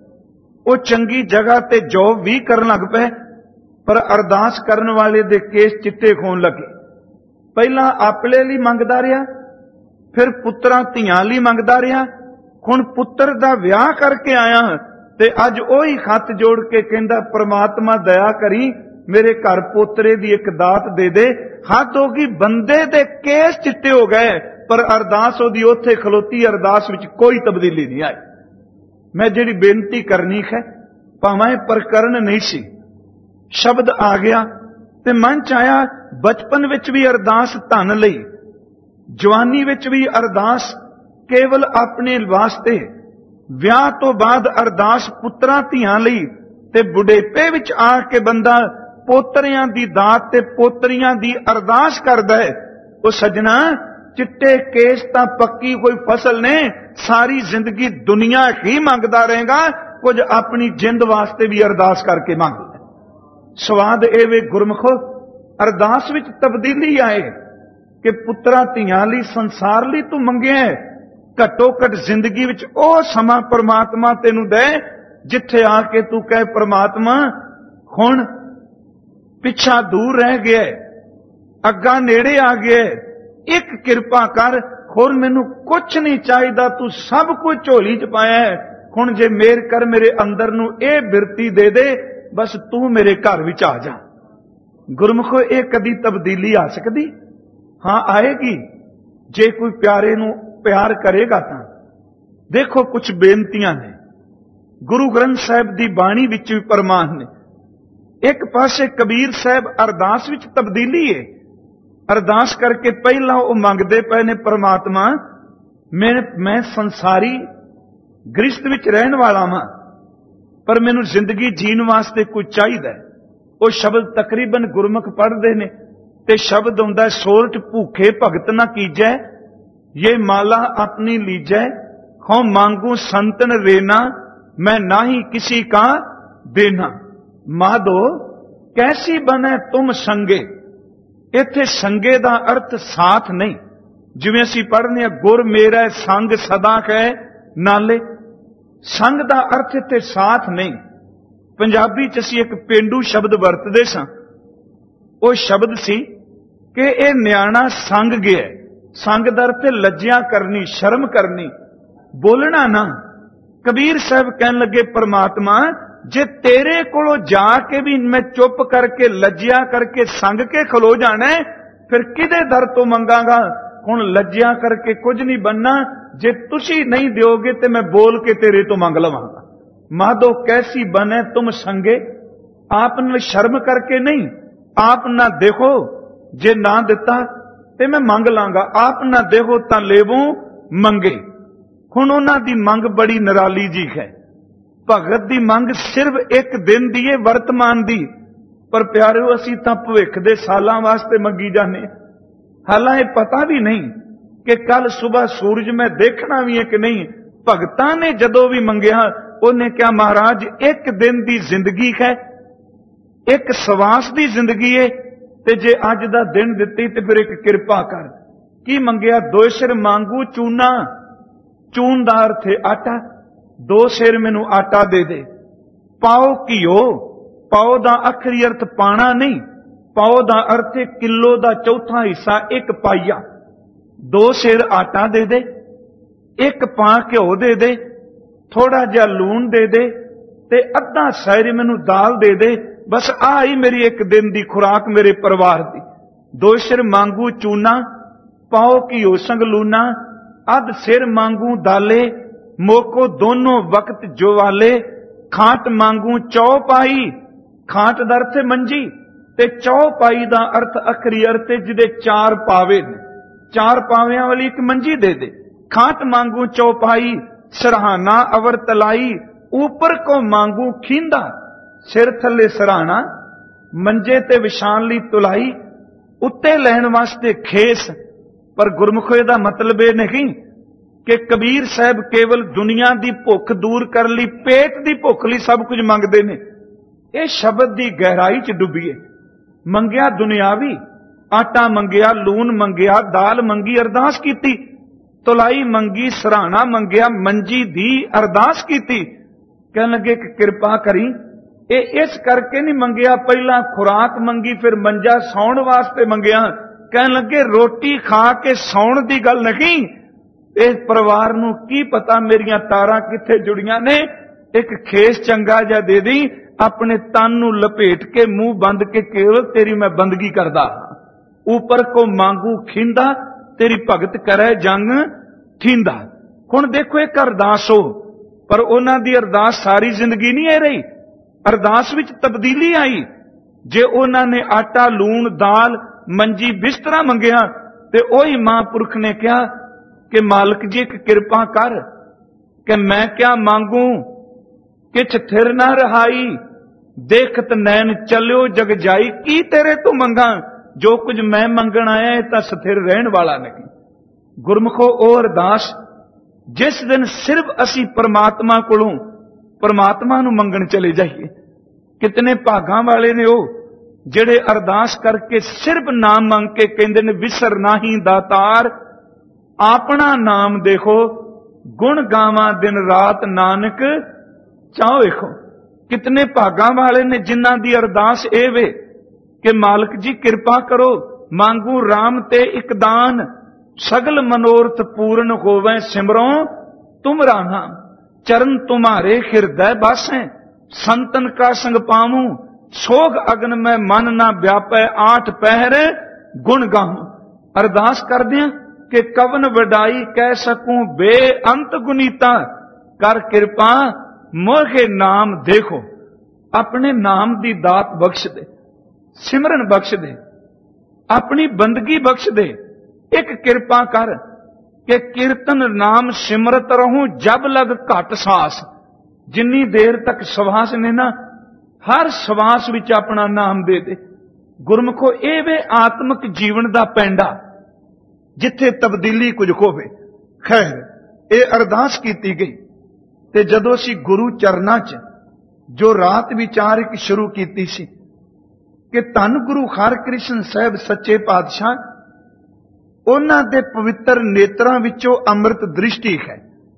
ਉਹ ਚੰਗੀ ਜਗ੍ਹਾ ਤੇ ਜੌਬ ਵੀ ਕਰਨ ਲੱਗ ਪਏ, ਪਰ ਅਰਦਾਸ ਕਰਨ ਵਾਲੇ ਦੇ ਕੇਸ ਚਿੱਟੇ ਹੋਣ ਲੱਗੇ। ਪਹਿਲਾਂ ਆਪਣੇ ਲਈ ਮੰਗਦਾ ਰਿਹਾ, ਫਿਰ ਪੁੱਤਰਾਂ ਧੀਆਂ ਲਈ ਮੰਗਦਾ ਰਿਹਾ, ਹੁਣ ਪੁੱਤਰ ਦਾ ਵਿਆਹ ਕਰਕੇ ਆਇਆ ਤੇ ਅੱਜ ਉਹੀ ਖੱਤ ਜੋੜ ਕੇ ਕਹਿੰਦਾ ਪ੍ਰਮਾਤਮਾ ਦਇਆ ਕਰੀ, ਮੇਰੇ ਘਰ ਪੋਤਰੇ ਦੀ ਇੱਕ ਦਾਤ ਦੇ ਦੇ। ਹੱਦ ਹੋ ਗਈ, ਬੰਦੇ ਦੇ ਕੇਸ ਚਿੱਟੇ ਹੋ ਗਏ, ਪਰ ਅਰਦਾਸ ਉਹਦੀ ਉੱਥੇ ਖਲੋਤੀ, ਅਰਦਾਸ ਵਿੱਚ ਕੋਈ ਤਬਦੀਲੀ ਨਹੀਂ ਆਈ। ਮੈਂ ਜਿਹੜੀ ਬੇਨਤੀ ਕਰਨੀ ਹੈ, ਭਾਵੇਂ ਪ੍ਰਕਰਨ ਨਹੀਂ ਸੀ, ਸ਼ਬਦ ਆ ਗਿਆ ਤੇ ਮਨ ਚ ਆਇਆ। ਬਚਪਨ ਵਿੱਚ ਵੀ ਅਰਦਾਸ ਧਨ ਲਈ, ਜਵਾਨੀ ਵਿੱਚ ਵੀ ਅਰਦਾਸ ਕੇਵਲ ਆਪਣੇ ਵਾਸਤੇ, ਵਿਆਹ ਤੋਂ ਬਾਅਦ ਅਰਦਾਸ ਪੁੱਤਰਾਂ ਧੀਆਂ ਲਈ, ਤੇ ਬੁਢੇਪੇ ਵਿੱਚ ਆ ਕੇ ਬੰਦਾ ਪੋਤਰਿਆਂ ਦੀ ਦਾਤ ਤੇ ਪੋਤਰੀਆਂ ਦੀ ਅਰਦਾਸ ਕਰਦਾ ਹੈ। ਉਹ ਸੱਜਣਾ, ਚਿੱਟੇ ਕੇਸ ਤਾਂ ਪੱਕੀ ਕੋਈ ਫਸਲ ਨੇ, ਸਾਰੀ ਜ਼ਿੰਦਗੀ ਦੁਨੀਆ ਹੀ ਮੰਗਦਾ ਰਹੇਗਾ, ਕੁਝ ਆਪਣੀ ਜਿੰਦ ਵਾਸਤੇ ਵੀ ਅਰਦਾਸ ਕਰਕੇ ਮੰਗ ਲੈ। ਸਵਾਦ ਇਹ ਵੇ ਗੁਰਮੁਖੋ, ਅਰਦਾਸ ਵਿੱਚ ਤਬਦੀਲੀ ਆਏ ਕਿ ਪੁੱਤਰਾਂ ਧੀਆਂ ਲਈ, ਸੰਸਾਰ ਲਈ ਤੂੰ ਮੰਗਿਆ ਹੈ। ਘੱਟੋ ਘੱਟ ਜ਼ਿੰਦਗੀ ਵਿੱਚ ਉਹ ਸਮਾਂ ਪਰਮਾਤਮਾ ਤੈਨੂੰ ਦੇ ਜਿੱਥੇ ਆ ਕੇ ਤੂੰ ਕਹੇ, ਪਰਮਾਤਮਾ ਹੁਣ ਪਿੱਛਾ ਦੂਰ ਰਹਿ ਗਿਆ, ਅੱਗਾ ਨੇੜੇ ਆ ਗਿਆ, ਇੱਕ ਕਿਰਪਾ ਕਰ, ਹੋਰ ਮੈਨੂੰ ਕੁਛ ਨਹੀਂ ਚਾਹੀਦਾ, ਤੂੰ ਸਭ ਕੁਝ ਝੋਲੀ 'ਚ ਪਾਇਆ ਹੈ। ਹੁਣ ਜੇ ਮੇਰ ਕਰ ਮੇਰੇ ਅੰਦਰ ਨੂੰ ਇਹ ਬਿਰਤੀ ਦੇ ਦੇ, ਬਸ ਤੂੰ ਮੇਰੇ ਘਰ ਵਿੱਚ ਆ ਜਾ। ਗੁਰਮੁਖੋ, ਇਹ ਕਦੀ ਤਬਦੀਲੀ ਆ ਸਕਦੀ? ਹਾਂ, ਆਏਗੀ ਜੇ ਕੋਈ ਪਿਆਰੇ ਨੂੰ ਪਿਆਰ ਕਰੇਗਾ ਤਾਂ। ਦੇਖੋ, ਕੁਝ ਬੇਨਤੀਆਂ ਨੇ ਗੁਰੂ ਗ੍ਰੰਥ ਸਾਹਿਬ ਦੀ ਬਾਣੀ ਵਿੱਚ ਵੀ ਪ੍ਰਮਾਣ ਨੇ। ਇੱਕ ਪਾਸੇ ਕਬੀਰ ਸਾਹਿਬ ਅਰਦਾਸ ਵਿੱਚ ਤਬਦੀਲੀ ਹੈ। ਅਰਦਾਸ ਕਰਕੇ ਪਹਿਲਾਂ ਉਹ ਮੰਗਦੇ ਪਏ ਨੇ, ਪਰਮਾਤਮਾ ਮੈਂ ਮੈਂ ਸੰਸਾਰੀ ਗ੍ਰਸਤ ਵਿੱਚ ਰਹਿਣ ਵਾਲਾ ਹਾਂ, ਪਰ ਮੈਨੂੰ ਜ਼ਿੰਦਗੀ ਜੀਣ ਵਾਸਤੇ ਕੁਝ ਚਾਹੀਦਾ। ਉਹ ਸ਼ਬਦ ਤਕਰੀਬਨ ਗੁਰਮੁਖ ਪੜ੍ਹਦੇ ਨੇ ਤੇ ਸ਼ਬਦ ਹੁੰਦਾ, ਸੋਰਠ ਭੂਖੇ ਭਗਤ ਨਾ ਕੀਜੈ, ਇਹ ਮਾਲਾ ਆਪਣੀ ਲੀਜੈ, ਹਉ ਮੰਗੂ ਸੰਤਨ ਰੇਨਾ, ਮੈਂ ਨਾਹੀ ਕਿਸੀ ਕਾ ਦੇਨਾ। ਮਾਧੋ ਕੈਸੀ ਬਨੇ ਤੁਮ ਸੰਗੇ। ਇੱਥੇ ਸੰਗੇ ਦਾ ਅਰਥ ਸਾਥ ਨਹੀਂ, ਜਿਵੇਂ ਅਸੀਂ ਪੜ੍ਹਨੇ ਆ ਗੁਰ ਮੇਰਾ ਸੰਗ ਸਦਾ ਹੈ ਨਾਲੇ। ਸੰਗ ਦਾ ਅਰਥ ਇੱਥੇ ਸਾਥ ਨਹੀਂ। ਪੰਜਾਬੀ 'ਚ ਅਸੀਂ ਇੱਕ ਪੇਂਡੂ ਸ਼ਬਦ ਵਰਤਦੇ ਸਾਂ। ਉਹ ਸ਼ਬਦ ਸੀ ਕਿ ਇਹ ਨਿਆਣਾ ਸੰਗ ਗਿਆ। ਸੰਗ ਦਾ ਅਰਥ ਲੱਜਿਆ ਕਰਨੀ, ਸ਼ਰਮ ਕਰਨੀ, ਬੋਲਣਾ ਨਾ। ਕਬੀਰ ਸਾਹਿਬ ਕਹਿਣ ਲੱਗੇ, ਪਰਮਾਤਮਾ ਜੇ ਤੇਰੇ ਕੋਲੋਂ ਜਾ ਕੇ ਵੀ ਮੈਂ ਚੁੱਪ ਕਰਕੇ ਲੱਜਿਆ ਕਰਕੇ ਸੰਗ ਕੇ ਖਲੋ ਜਾਣਾ, ਫਿਰ ਕਿਹਦੇ ਦਰ ਤੋਂ ਮੰਗਾਂਗਾ? ਹੁਣ ਲੱਜਿਆ ਕਰਕੇ ਕੁਝ ਨਹੀਂ ਬੰਨਾ, ਜੇ ਤੁਸੀਂ ਨਹੀਂ ਦਿਓਗੇ ਤੇ ਮੈਂ ਬੋਲ ਕੇ ਤੇਰੇ ਤੋਂ ਮੰਗ ਲਵਾਂਗਾ। ਮਾਧੋ ਕੈਸੀ ਬਨੇ ਤੁਮ ਸੰਗੇ। ਆਪ ਨਾਲ ਸ਼ਰਮ ਕਰਕੇ ਨਹੀਂ, ਆਪ ਨਾ ਦੇਖੋ, ਜੇ ਨਾ ਦਿੱਤਾ ਤੇ ਮੈਂ ਮੰਗ ਲਾਂਗਾ, ਆਪ ਨਾ ਦੇਖੋ ਤਾਂ ਲੇਵੋ ਮੰਗੇ। ਹੁਣ ਉਹਨਾਂ ਦੀ ਮੰਗ ਬੜੀ ਨਿਰਾਲੀ ਜੀ ਹੈ। ਭਗਤ ਦੀ ਮੰਗ ਸਿਰਫ ਇੱਕ ਦਿਨ ਦੀ ਹੈ, ਵਰਤਮਾਨ ਦੀ। ਪਰ ਪਿਆਰਿਓ, ਅਸੀਂ ਤਾਂ ਭਵਿੱਖ ਦੇ ਸਾਲਾਂ ਵਾਸਤੇ ਮੰਗੀ ਜਾਂਦੇ। ਹਾਲਾਂ ਇਹ ਪਤਾ ਵੀ ਨਹੀਂ ਕਿ ਕੱਲ ਸਵੇਰ ਸੂਰਜ ਮੈਂ ਦੇਖਣਾ ਵੀ ਹੈ ਕਿ ਨਹੀਂ। ਭਗਤਾਂ ਨੇ ਜਦੋਂ ਵੀ ਮੰਗਿਆ, ਉਹਨੇ ਕਿਹਾ, ਮਹਾਰਾਜ ਇੱਕ ਦਿਨ ਦੀ ਜ਼ਿੰਦਗੀ ਹੈ, ਇੱਕ ਸਵਾਸ ਦੀ ਜ਼ਿੰਦਗੀ ਹੈ, ਤੇ ਜੇ ਅੱਜ ਦਾ ਦਿਨ ਦਿੱਤੀ ਤੇ ਫਿਰ ਇੱਕ ਕਿਰਪਾ ਕਰ। ਕੀ ਮੰਗਿਆ? ਦੋ ਸਿਰ ਮੰਗੂ ਚੂਨਾ। ਚੂਨ ਦਾ ਅਰਥ ਹੈ ਆਟਾ। ਦੋ ਸਿਰ ਮੈਨੂੰ ਆਟਾ ਦੇ ਦੇ। ਪਾਓ ਘਿਓ। ਪਾਓ ਦਾ ਆਖਰੀ ਅਰਥ ਪਾਣਾ ਨਹੀਂ, ਪਾਓ ਦਾ ਅਰਥ ਹੈ ਕਿਲੋ ਦਾ ਚੌਥਾ ਹਿੱਸਾ, ਇੱਕ ਪਾਈਆ। ਦੋ ਸਿਰ ਆਟਾ ਦੇ ਦੇ, ਇੱਕ ਪਾ ਘਿਓ ਦੇ ਦੇ, ਥੋੜਾ ਜਿਹਾ ਲੂਣ ਦੇ ਦੇ, ਤੇ ਅੱਧਾ ਸੈਰ ਮੈਨੂੰ ਦਾਲ ਦੇ ਦੇ। ਬਸ ਆਹ ਹੀ ਮੇਰੀ ਇੱਕ ਦਿਨ ਦੀ ਖੁਰਾਕ ਮੇਰੇ ਪਰਿਵਾਰ ਦੀ। ਦੋ ਸਿਰ ਮੰਗੂ ਚੂਨਾ, ਪਾਓ ਘਿਓ ਸੰਗ ਲੂਣਾ, ਅੱਧ ਸਿਰ ਮੰਗੂ ਦਾਲੇ, ਮੋਕੋ ਦੋਨੋਂ ਵਕਤ ਜੋਵਾਲੇ, ਖਾਟ ਮੰਗੂ ਚੌਪਾਈ। ਖਾਟ ਦਾ ਅਰਥ ਹੈ ਮੰਜੀ, ਤੇ ਚੌਪਾਈ ਦਾ ਅਰਥ ਅਖਰੀ ਅਰਥ ਹੈ ਜਿਹਦੇ ਚਾਰ ਪਾਵੇ ਨੇ। ਚਾਰ ਪਾਵਿਆਂ ਵਾਲੀ ਇੱਕ ਮੰਜੀ ਦੇ ਦੇ। ਖਾਟ ਮੰਗੂ ਚੌਪਾਈ, ਸਰਹਾਨਾ ਅਵਰ ਤਲਾਈ, ਉਪਰ ਕੋ ਮੰਗੂ ਖੀਂਦਾ। ਸਿਰ ਥੱਲੇ ਸਰਹਾਣਾ, ਮੰਜੇ ਤੇ ਵਿਛਾਣ ਲਈ ਤੁਲਾਈ, ਉੱਤੇ ਲੈਣ ਵਾਸਤੇ ਖੇਸ। ਪਰ ਗੁਰਮੁਖੋ ਇਹਦਾ ਮਤਲਬ ਇਹ ਨਹੀਂ ਕਿ ਕਬੀਰ ਸਾਹਿਬ ਕੇਵਲ ਦੁਨੀਆ ਦੀ ਭੁੱਖ ਦੂਰ ਕਰਨ ਲਈ, ਪੇਟ ਦੀ ਭੁੱਖ ਲਈ ਸਭ ਕੁਝ ਮੰਗਦੇ ਨੇ। ਇਹ ਸ਼ਬਦ ਦੀ ਗਹਿਰਾਈ 'ਚ ਡੁੱਬੀਏ। ਮੰਗਿਆ ਦੁਨਿਆਵੀ, ਆਟਾ ਮੰਗਿਆ, ਲੂਣ ਮੰਗਿਆ, ਦਾਲ ਮੰਗੀ, ਅਰਦਾਸ ਕੀਤੀ। ਤੁਲਾਈ ਮੰਗੀ, ਸਰਾਣਾ ਮੰਗਿਆ, ਮੰਜੀ ਦੀ ਅਰਦਾਸ ਕੀਤੀ। ਕਹਿਣ ਲੱਗੇ ਕਿ ਕਿਰਪਾ ਕਰੀ। ਇਹ ਇਸ ਕਰਕੇ ਨਹੀਂ ਮੰਗਿਆ, ਪਹਿਲਾਂ ਖੁਰਾਕ ਮੰਗੀ, ਫਿਰ ਮੰਜਾ ਸੌਣ ਵਾਸਤੇ ਮੰਗਿਆ। ਕਹਿਣ ਲੱਗੇ ਰੋਟੀ ਖਾ ਕੇ ਸੌਣ ਦੀ ਗੱਲ ਨਹੀਂ। ਇਸ ਪਰਿਵਾਰ ਨੂੰ ਕੀ ਪਤਾ ਮੇਰੀਆਂ ਤਾਰਾਂ ਕਿੱਥੇ ਜੁੜੀਆਂ ਨੇ। ਇੱਕ ਖੇਸ ਚੰਗਾ ਜਿਹਾ ਦੇ ਦੀ, ਆਪਣੇ ਤਨ ਨੂੰ ਲਪੇਟ ਕੇ ਮੂੰਹ ਬੰਦ ਕੇ ਕੇਵਲ ਤੇਰੀ ਮੈਂ ਬੰਦਗੀ ਕਰਦਾ। ਉਪਰ ਕੋ ਮੰਗੂ ਖਿੰਦਾ, ਤੇਰੀ ਭਗਤ ਕਰੇ ਜੰਗ ਥੀਂਦਾ। ਹੁਣ ਦੇਖੋ ਇੱਕ ਅਰਦਾਸ ਹੋ, ਪਰ ਉਹਨਾਂ ਦੀ ਅਰਦਾਸ ਸਾਰੀ ਜ਼ਿੰਦਗੀ ਨਹੀਂ ਇਹ ਰਹੀ। ਅਰਦਾਸ ਵਿੱਚ ਤਬਦੀਲੀ ਆਈ। ਜੇ ਉਹਨਾਂ ਨੇ ਆਟਾ, ਲੂਣ, ਦਾਲ, ਮੰਜੀ, ਬਿਸਤਰਾ ਮੰਗਿਆ, ਤੇ ਉਹੀ ਮਹਾਂਪੁਰਖ ਨੇ ਕਿਹਾ ਕਿ ਮਾਲਕ ਜੀ ਇੱਕ ਕਿਰਪਾ ਕਰ, ਕਿ ਮੈਂ ਕਿਆ ਮੰਗੂ ਕਿਛ ਥਿਰ ਨਾ ਰਹਾਈ, ਦੇਖਤ ਨੈਣ ਚੱਲਿਓ ਜਗ ਜਾਈ। ਕੀ ਤੇਰੇ ਤੋਂ ਮੰਗਾ? ਜੋ ਕੁਝ ਮੈਂ ਮੰਗਣ ਆਇਆ ਇਹ ਤਾਂ ਸਥਿਰ ਰਹਿਣ ਵਾਲਾ ਨਹੀਂ। ਗੁਰਮੁਖੋ, ਉਹ ਅਰਦਾਸ ਜਿਸ ਦਿਨ ਸਿਰਫ ਅਸੀਂ ਪਰਮਾਤਮਾ ਕੋਲੋਂ ਪਰਮਾਤਮਾ ਨੂੰ ਮੰਗਣ ਚਲੇ ਜਾਈਏ। ਕਿਤਨੇ ਭਾਗਾਂ ਵਾਲੇ ਨੇ ਉਹ ਜਿਹੜੇ ਅਰਦਾਸ ਕਰਕੇ ਸਿਰਫ ਨਾਮ ਮੰਗ ਕੇ ਕਹਿੰਦੇ ਨੇ ਵਿਸਰ ਨਾਹੀਂ ਦਾਤਾਰ, ਆਪਣਾ ਨਾਮ ਦੇਖੋ, ਗੁਣ ਗਾਵਾਂ ਦਿਨ ਰਾਤ ਨਾਨਕ ਚਾਹੋ ਵੇਖੋ। ਕਿਤਨੇ ਭਾਗਾਂ ਵਾਲੇ ਨੇ ਜਿਨ੍ਹਾਂ ਦੀ ਅਰਦਾਸ ਇਹ ਵੇ ਕਿ ਮਾਲਕ ਜੀ ਕਿਰਪਾ ਕਰੋ, ਮੰਗੂ ਰਾਮ ਤੇ ਇੱਕ ਦਾਨ, ਸਗਲ ਮਨੋਰਥ ਪੂਰਨ ਹੋਵੇ ਸਿਮਰੋਂ ਤੁਮਰਾ ਨਾਮ, ਚਰਨ ਤੁਮਾਰੇ ਹਿਰਦੈ ਬਾਸੈ, ਸੰਤਨ ਕਾ ਸੰਗ ਪਾਵੂੰ, ਸੋਗ ਅਗਨ ਮੈਂ ਮਨ ਨਾ ਵਿਆਪੈ, ਆਠ ਪਹਿਰ ਗੁਣ ਗਾਵਾਂ। ਅਰਦਾਸ ਕਰਦਿਆਂ ਕਿ ਕਵਨ ਵਡਾਈ ਕਹਿ ਸਕੂੰ ਬੇਅੰਤ ਗੁਨੀਤਾ, ਕਰ ਕਿਰਪਾ ਮੋਹੇ ਨਾਮ ਦੇਖੋ। ਆਪਣੇ ਨਾਮ ਦੀ ਦਾਤ ਬਖਸ਼ ਦੇ, ਸਿਮਰਨ ਬਖਸ਼ ਦੇ, ਆਪਣੀ ਬੰਦਗੀ ਬਖਸ਼ ਦੇ। ਇੱਕ ਕਿਰਪਾ ਕਰ ਕਿ ਕੀਰਤਨ ਨਾਮ ਸਿਮਰਤ ਰਹੂੰ ਜਬ ਲਗ ਘਟ ਸਾਸ। ਜਿੰਨੀ ਦੇਰ ਤੱਕ ਸਵਾਸ ਨੇ ਨਾ, ਹਰ ਸਵਾਸ ਵਿੱਚ ਆਪਣਾ ਨਾਮ ਦੇ ਦੇ। ਗੁਰਮੁਖੋ ਇਹ ਵੇ ਆਤਮਿਕ ਜੀਵਨ ਦਾ ਪੈਂਡਾ, ਜਿੱਥੇ ਤਬਦੀਲੀ ਕੁਝ ਹੋਵੇ। ਖੈਰ, ਇਹ ਅਰਦਾਸ ਕੀਤੀ ਗਈ ਤੇ ਜਦੋਂ ਅਸੀਂ ਗੁਰੂ ਚਰਨਾਂ 'ਚ ਜੋ ਰਾਤ ਵਿਚਾਰ ਇੱਕ ਸ਼ੁਰੂ ਕੀਤੀ ਸੀ ਕਿ ਧੰਨ ਗੁਰੂ ਹਰਿਕ੍ਰਿਸ਼ਨ ਸਾਹਿਬ ਸੱਚੇ ਪਾਤਸ਼ਾਹ, ਉਹਨਾਂ ਦੇ ਪਵਿੱਤਰ ਨੇਤਰਾਂ ਵਿੱਚੋਂ ਅੰਮ੍ਰਿਤ ਦ੍ਰਿਸ਼ਟੀ ਹੈ।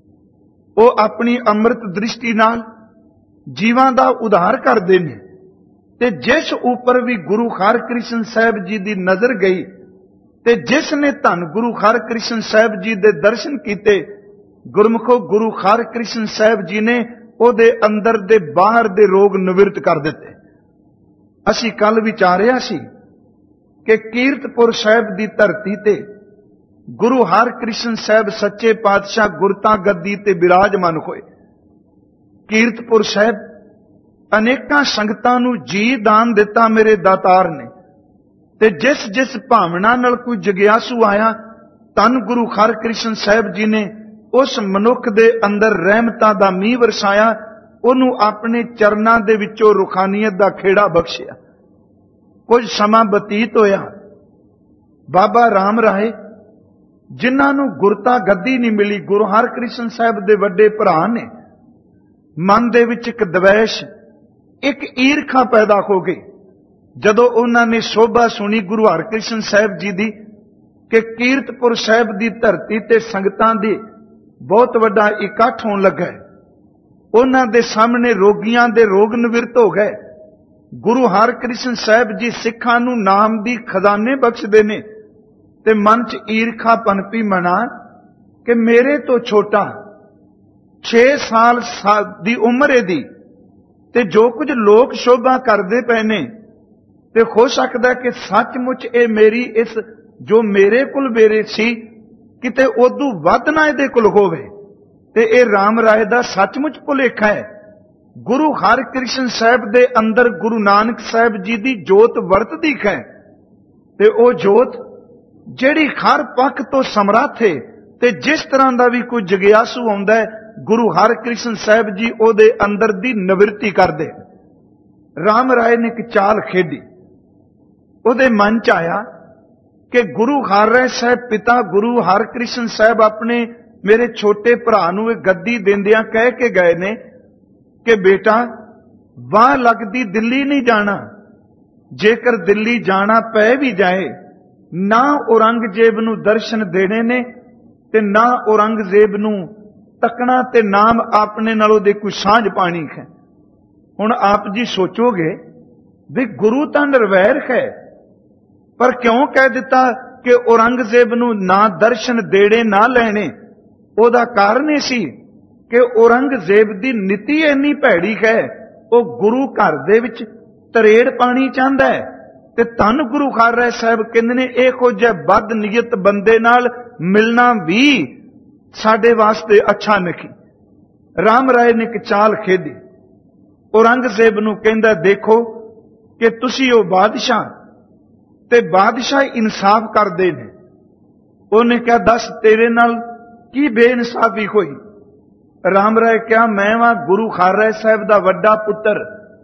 ਉਹ ਆਪਣੀ ਅੰਮ੍ਰਿਤ ਦ੍ਰਿਸ਼ਟੀ ਨਾਲ ਜੀਵਾਂ ਦਾ ਉਧਾਰ ਕਰਦੇ ਨੇ, ਤੇ ਜਿਸ ਉੱਪਰ ਵੀ ਗੁਰੂ ਹਰਿਕ੍ਰਿਸ਼ਨ ਸਾਹਿਬ ਜੀ ਦੀ ਨਜ਼ਰ ਗਈ ਤੇ ਜਿਸ ਨੇ ਧੰਨ ਗੁਰੂ ਹਰਿਕ੍ਰਿਸ਼ਨ ਸਾਹਿਬ ਜੀ ਦੇ ਦਰਸ਼ਨ ਕੀਤੇ, ਗੁਰਮੁਖੋ ਗੁਰੂ ਹਰਿਕ੍ਰਿਸ਼ਨ ਸਾਹਿਬ ਜੀ ਨੇ ਉਹਦੇ ਅੰਦਰ ਦੇ ਬਾਹਰ ਦੇ ਰੋਗ ਨਿਵਰਤ ਕਰ ਦਿੱਤੇ। ਅਸੀਂ ਕੱਲ ਵਿਚਾਰਿਆ ਸੀ ਕਿ ਕੀਰਤਪੁਰ ਸਾਹਿਬ ਦੀ ਧਰਤੀ ਤੇ ਗੁਰੂ ਹਰਿਕ੍ਰਿਸ਼ਨ ਸਾਹਿਬ ਸੱਚੇ ਪਾਤਸ਼ਾਹ ਗੁਰਤਾ ਗੱਦੀ ਤੇ ਬਿਰਾਜਮਾਨ ਹੋਏ। ਕੀਰਤਪੁਰ ਸਾਹਿਬ ਅਨੇਕਾਂ ਸੰਗਤਾਂ ਨੂੰ ਜੀ ਦਾਨ ਦਿੱਤਾ ਮੇਰੇ ਦਾਤਾਰ ਨੇ, ਤੇ ਜਿਸ ਜਿਸ ਭਾਵਨਾ ਨਾਲ ਕੋਈ ਜਗਿਆਸੂ ਆਇਆ, ਧੰਨ ਗੁਰੂ ਹਰਿਕ੍ਰਿਸ਼ਨ ਸਾਹਿਬ ਜੀ ਨੇ ਉਸ ਮਨੁੱਖ ਦੇ ਅੰਦਰ ਰਹਿਮਤਾਂ ਦਾ ਮੀਂਹ ਵਰਸਾਇਆ, ਉਹਨੂੰ ਆਪਣੇ ਚਰਨਾਂ ਦੇ ਵਿੱਚੋਂ ਰੂਹਾਨੀਅਤ ਦਾ ਖੇੜਾ ਬਖਸ਼ਿਆ। ਕੁਝ ਸਮਾਂ ਬਤੀਤ ਹੋਇਆ, ਬਾਬਾ ਰਾਮ ਰਾਏ ਜਿਨ੍ਹਾਂ ਨੂੰ ਗੁਰਤਾ ਗੱਦੀ ਨਹੀਂ ਮਿਲੀ, ਗੁਰੂ ਹਰਿਕ੍ਰਿਸ਼ਨ ਸਾਹਿਬ ਦੇ ਵੱਡੇ ਭਰਾ ਨੇ, ਮਨ ਦੇ ਵਿੱਚ ਇੱਕ ਦਵੈਸ਼, ਇੱਕ ਈਰਖਾ ਪੈਦਾ ਹੋ ਗਈ ਜਦੋਂ ਉਹਨਾਂ ਨੇ ਸੋਭਾ ਸੁਣੀ ਗੁਰੂ ਹਰਿਕ੍ਰਿਸ਼ਨ ਸਾਹਿਬ ਜੀ ਦੀ ਕਿ ਕੀਰਤਪੁਰ ਸਾਹਿਬ ਦੀ ਧਰਤੀ ਤੇ ਸੰਗਤਾਂ ਦੀ ਬਹੁਤ ਵੱਡਾ ਇਕੱਠ ਹੋਣ ਲੱਗਾ। ਉਹਨਾਂ ਦੇ ਸਾਹਮਣੇ ਰੋਗੀਆਂ ਦੇ ਰੋਗ ਨਿਵਰਤ ਹੋ ਗਏ। ਗੁਰੂ ਹਰਿਕ੍ਰਿਸ਼ਨ ਸਾਹਿਬ ਜੀ ਸਿੱਖਾਂ ਨੂੰ ਨਾਮ ਦੀ ਖਜ਼ਾਨੇ ਬਖਸ਼ਦੇ ਨੇ, ਤੇ ਮਨ 'ਚ ਈਰਖਾ ਪਨਪੀ ਮਨਾ ਕਿ ਮੇਰੇ ਤੋਂ ਛੋਟਾ ਛੇ ਸਾਲ ਦੀ ਉਮਰ ਇਹਦੀ, ਤੇ ਜੋ ਕੁਝ ਲੋਕ ਸ਼ੋਭਾ ਕਰਦੇ ਪਏ ਨੇ, ਤੇ ਹੋ ਸਕਦਾ ਕਿ ਸੱਚਮੁੱਚ ਇਹ ਮੇਰੀ ਇਸ ਜੋ ਮੇਰੇ ਕੋਲ ਮੇਰੇ ਸੀ ਕਿਤੇ ਉਦੋਂ ਵੱਧ ਨਾ ਇਹਦੇ ਕੋਲ ਹੋਵੇ, ਤੇ ਇਹ ਰਾਮ ਰਾਏ ਦਾ ਸੱਚਮੁੱਚ ਭੁਲੇਖਾ ਹੈ। ਗੁਰੂ ਹਰਿਕ੍ਰਿਸ਼ਨ ਸਾਹਿਬ ਦੇ ਅੰਦਰ ਗੁਰੂ ਨਾਨਕ ਸਾਹਿਬ ਜੀ ਦੀ ਜੋਤ ਵਰਤਦੀ ਹੈ, ਤੇ ਉਹ ਜੋਤ ਜਿਹੜੀ ਹਰ ਪੱਖ ਤੋਂ ਸਮਰੱਥ ਹੈ, ਤੇ ਜਿਸ ਤਰ੍ਹਾਂ ਦਾ ਵੀ ਕੋਈ ਜਗਿਆਸੂ ਆਉਂਦਾ ਹੈ, ਗੁਰੂ ਹਰਿਕ੍ਰਿਸ਼ਨ ਸਾਹਿਬ ਜੀ ਉਹਦੇ ਅੰਦਰ ਦੀ ਨਿਵਰਤੀ ਕਰਦੇ। ਰਾਮ ਰਾਏ ਨੇ ਇੱਕ ਚਾਲ ਖੇਡੀ। ਉਹਦੇ ਮਨ 'ਚ ਆਇਆ ਕਿ ਗੁਰੂ ਹਰਿ ਸਾਹਿਬ ਪਿਤਾ ਗੁਰੂ ਹਰਿਕ੍ਰਿਸ਼ਨ ਸਾਹਿਬ ਆਪਣੇ ਮੇਰੇ ਛੋਟੇ ਭਰਾ ਨੂੰ ਇਹ ਗੱਦੀ ਦਿੰਦਿਆਂ ਕਹਿ ਕੇ ਗਏ ਨੇ ਕਿ ਬੇਟਾ ਵਾਹ ਲੱਗਦੀ ਦਿੱਲੀ ਨਹੀਂ ਜਾਣਾ, ਜੇਕਰ ਦਿੱਲੀ ਜਾਣਾ ਪੈ ਵੀ ਜਾਏ, ਨਾ ਔਰੰਗਜ਼ੇਬ ਨੂੰ ਦਰਸ਼ਨ ਦੇਣੇ ਨੇ ਤੇ ਨਾ ਔਰੰਗਜ਼ੇਬ ਨੂੰ ਤੱਕਣਾ, ਤੇ ਨਾਮ ਆਪਣੇ ਨਾਲੋਂ ਦੇ ਕੋਈ ਸਾਂਝ ਪਾਣੀ ਹੈ। ਹੁਣ ਆਪ ਜੀ ਸੋਚੋਗੇ ਵੀ ਗੁਰੂ ਤਾਂ ਨਿਰਵੈਰ ਹੈ, ਪਰ ਕਿਉਂ ਕਹਿ ਦਿੱਤਾ ਕਿ ਔਰੰਗਜ਼ੇਬ ਨੂੰ ਨਾ ਦਰਸ਼ਨ ਦੇਣੇ ਨਾ ਲੈਣੇ? ਉਹਦਾ ਕਾਰਨ ਇਹ ਸੀ ਕਿ ਔਰੰਗਜ਼ੇਬ ਦੀ ਨੀਤੀ ਇੰਨੀ ਭੈੜੀ ਹੈ, ਉਹ ਗੁਰੂ ਘਰ ਦੇ ਵਿੱਚ ਤਰੇੜ ਪਾਣੀ ਚਾਹੁੰਦਾ ਹੈ, ਤੇ ਧੰਨ ਗੁਰੂ ਹਰਿ ਸਾਹਿਬ ਕਹਿੰਦੇ ਨੇ ਇਹੋ ਜਿਹੇ ਬਦ ਨੀਅਤ ਬੰਦੇ ਨਾਲ ਮਿਲਣਾ ਵੀ ਸਾਡੇ ਵਾਸਤੇ ਅੱਛਾ ਨਹੀਂ। ਰਾਮ ਰਾਏ ਨੇ ਇੱਕ ਚਾਲ ਖੇਡੀ। ਔਰੰਗਜ਼ੇਬ ਨੂੰ ਕਹਿੰਦਾ, ਦੇਖੋ ਕਿ ਤੁਸੀਂ ਉਹ ਬਾਦਸ਼ਾਹ, ਤੇ ਬਾਦਸ਼ਾਹ ਇਨਸਾਫ ਕਰਦੇ ਨੇ। ਉਹਨੇ ਕਿਹਾ, ਦੱਸ ਤੇਰੇ ਨਾਲ ਕੀ ਬੇਇਨਸਾਫੀ ਹੋਈ? ਰਾਮ ਰਾਏ ਕਿਹਾ, ਮੈਂ ਵਾਂ ਗੁਰੂ ਹਰਿ ਸਾਹਿਬ ਦਾ ਵੱਡਾ ਪੁੱਤਰ,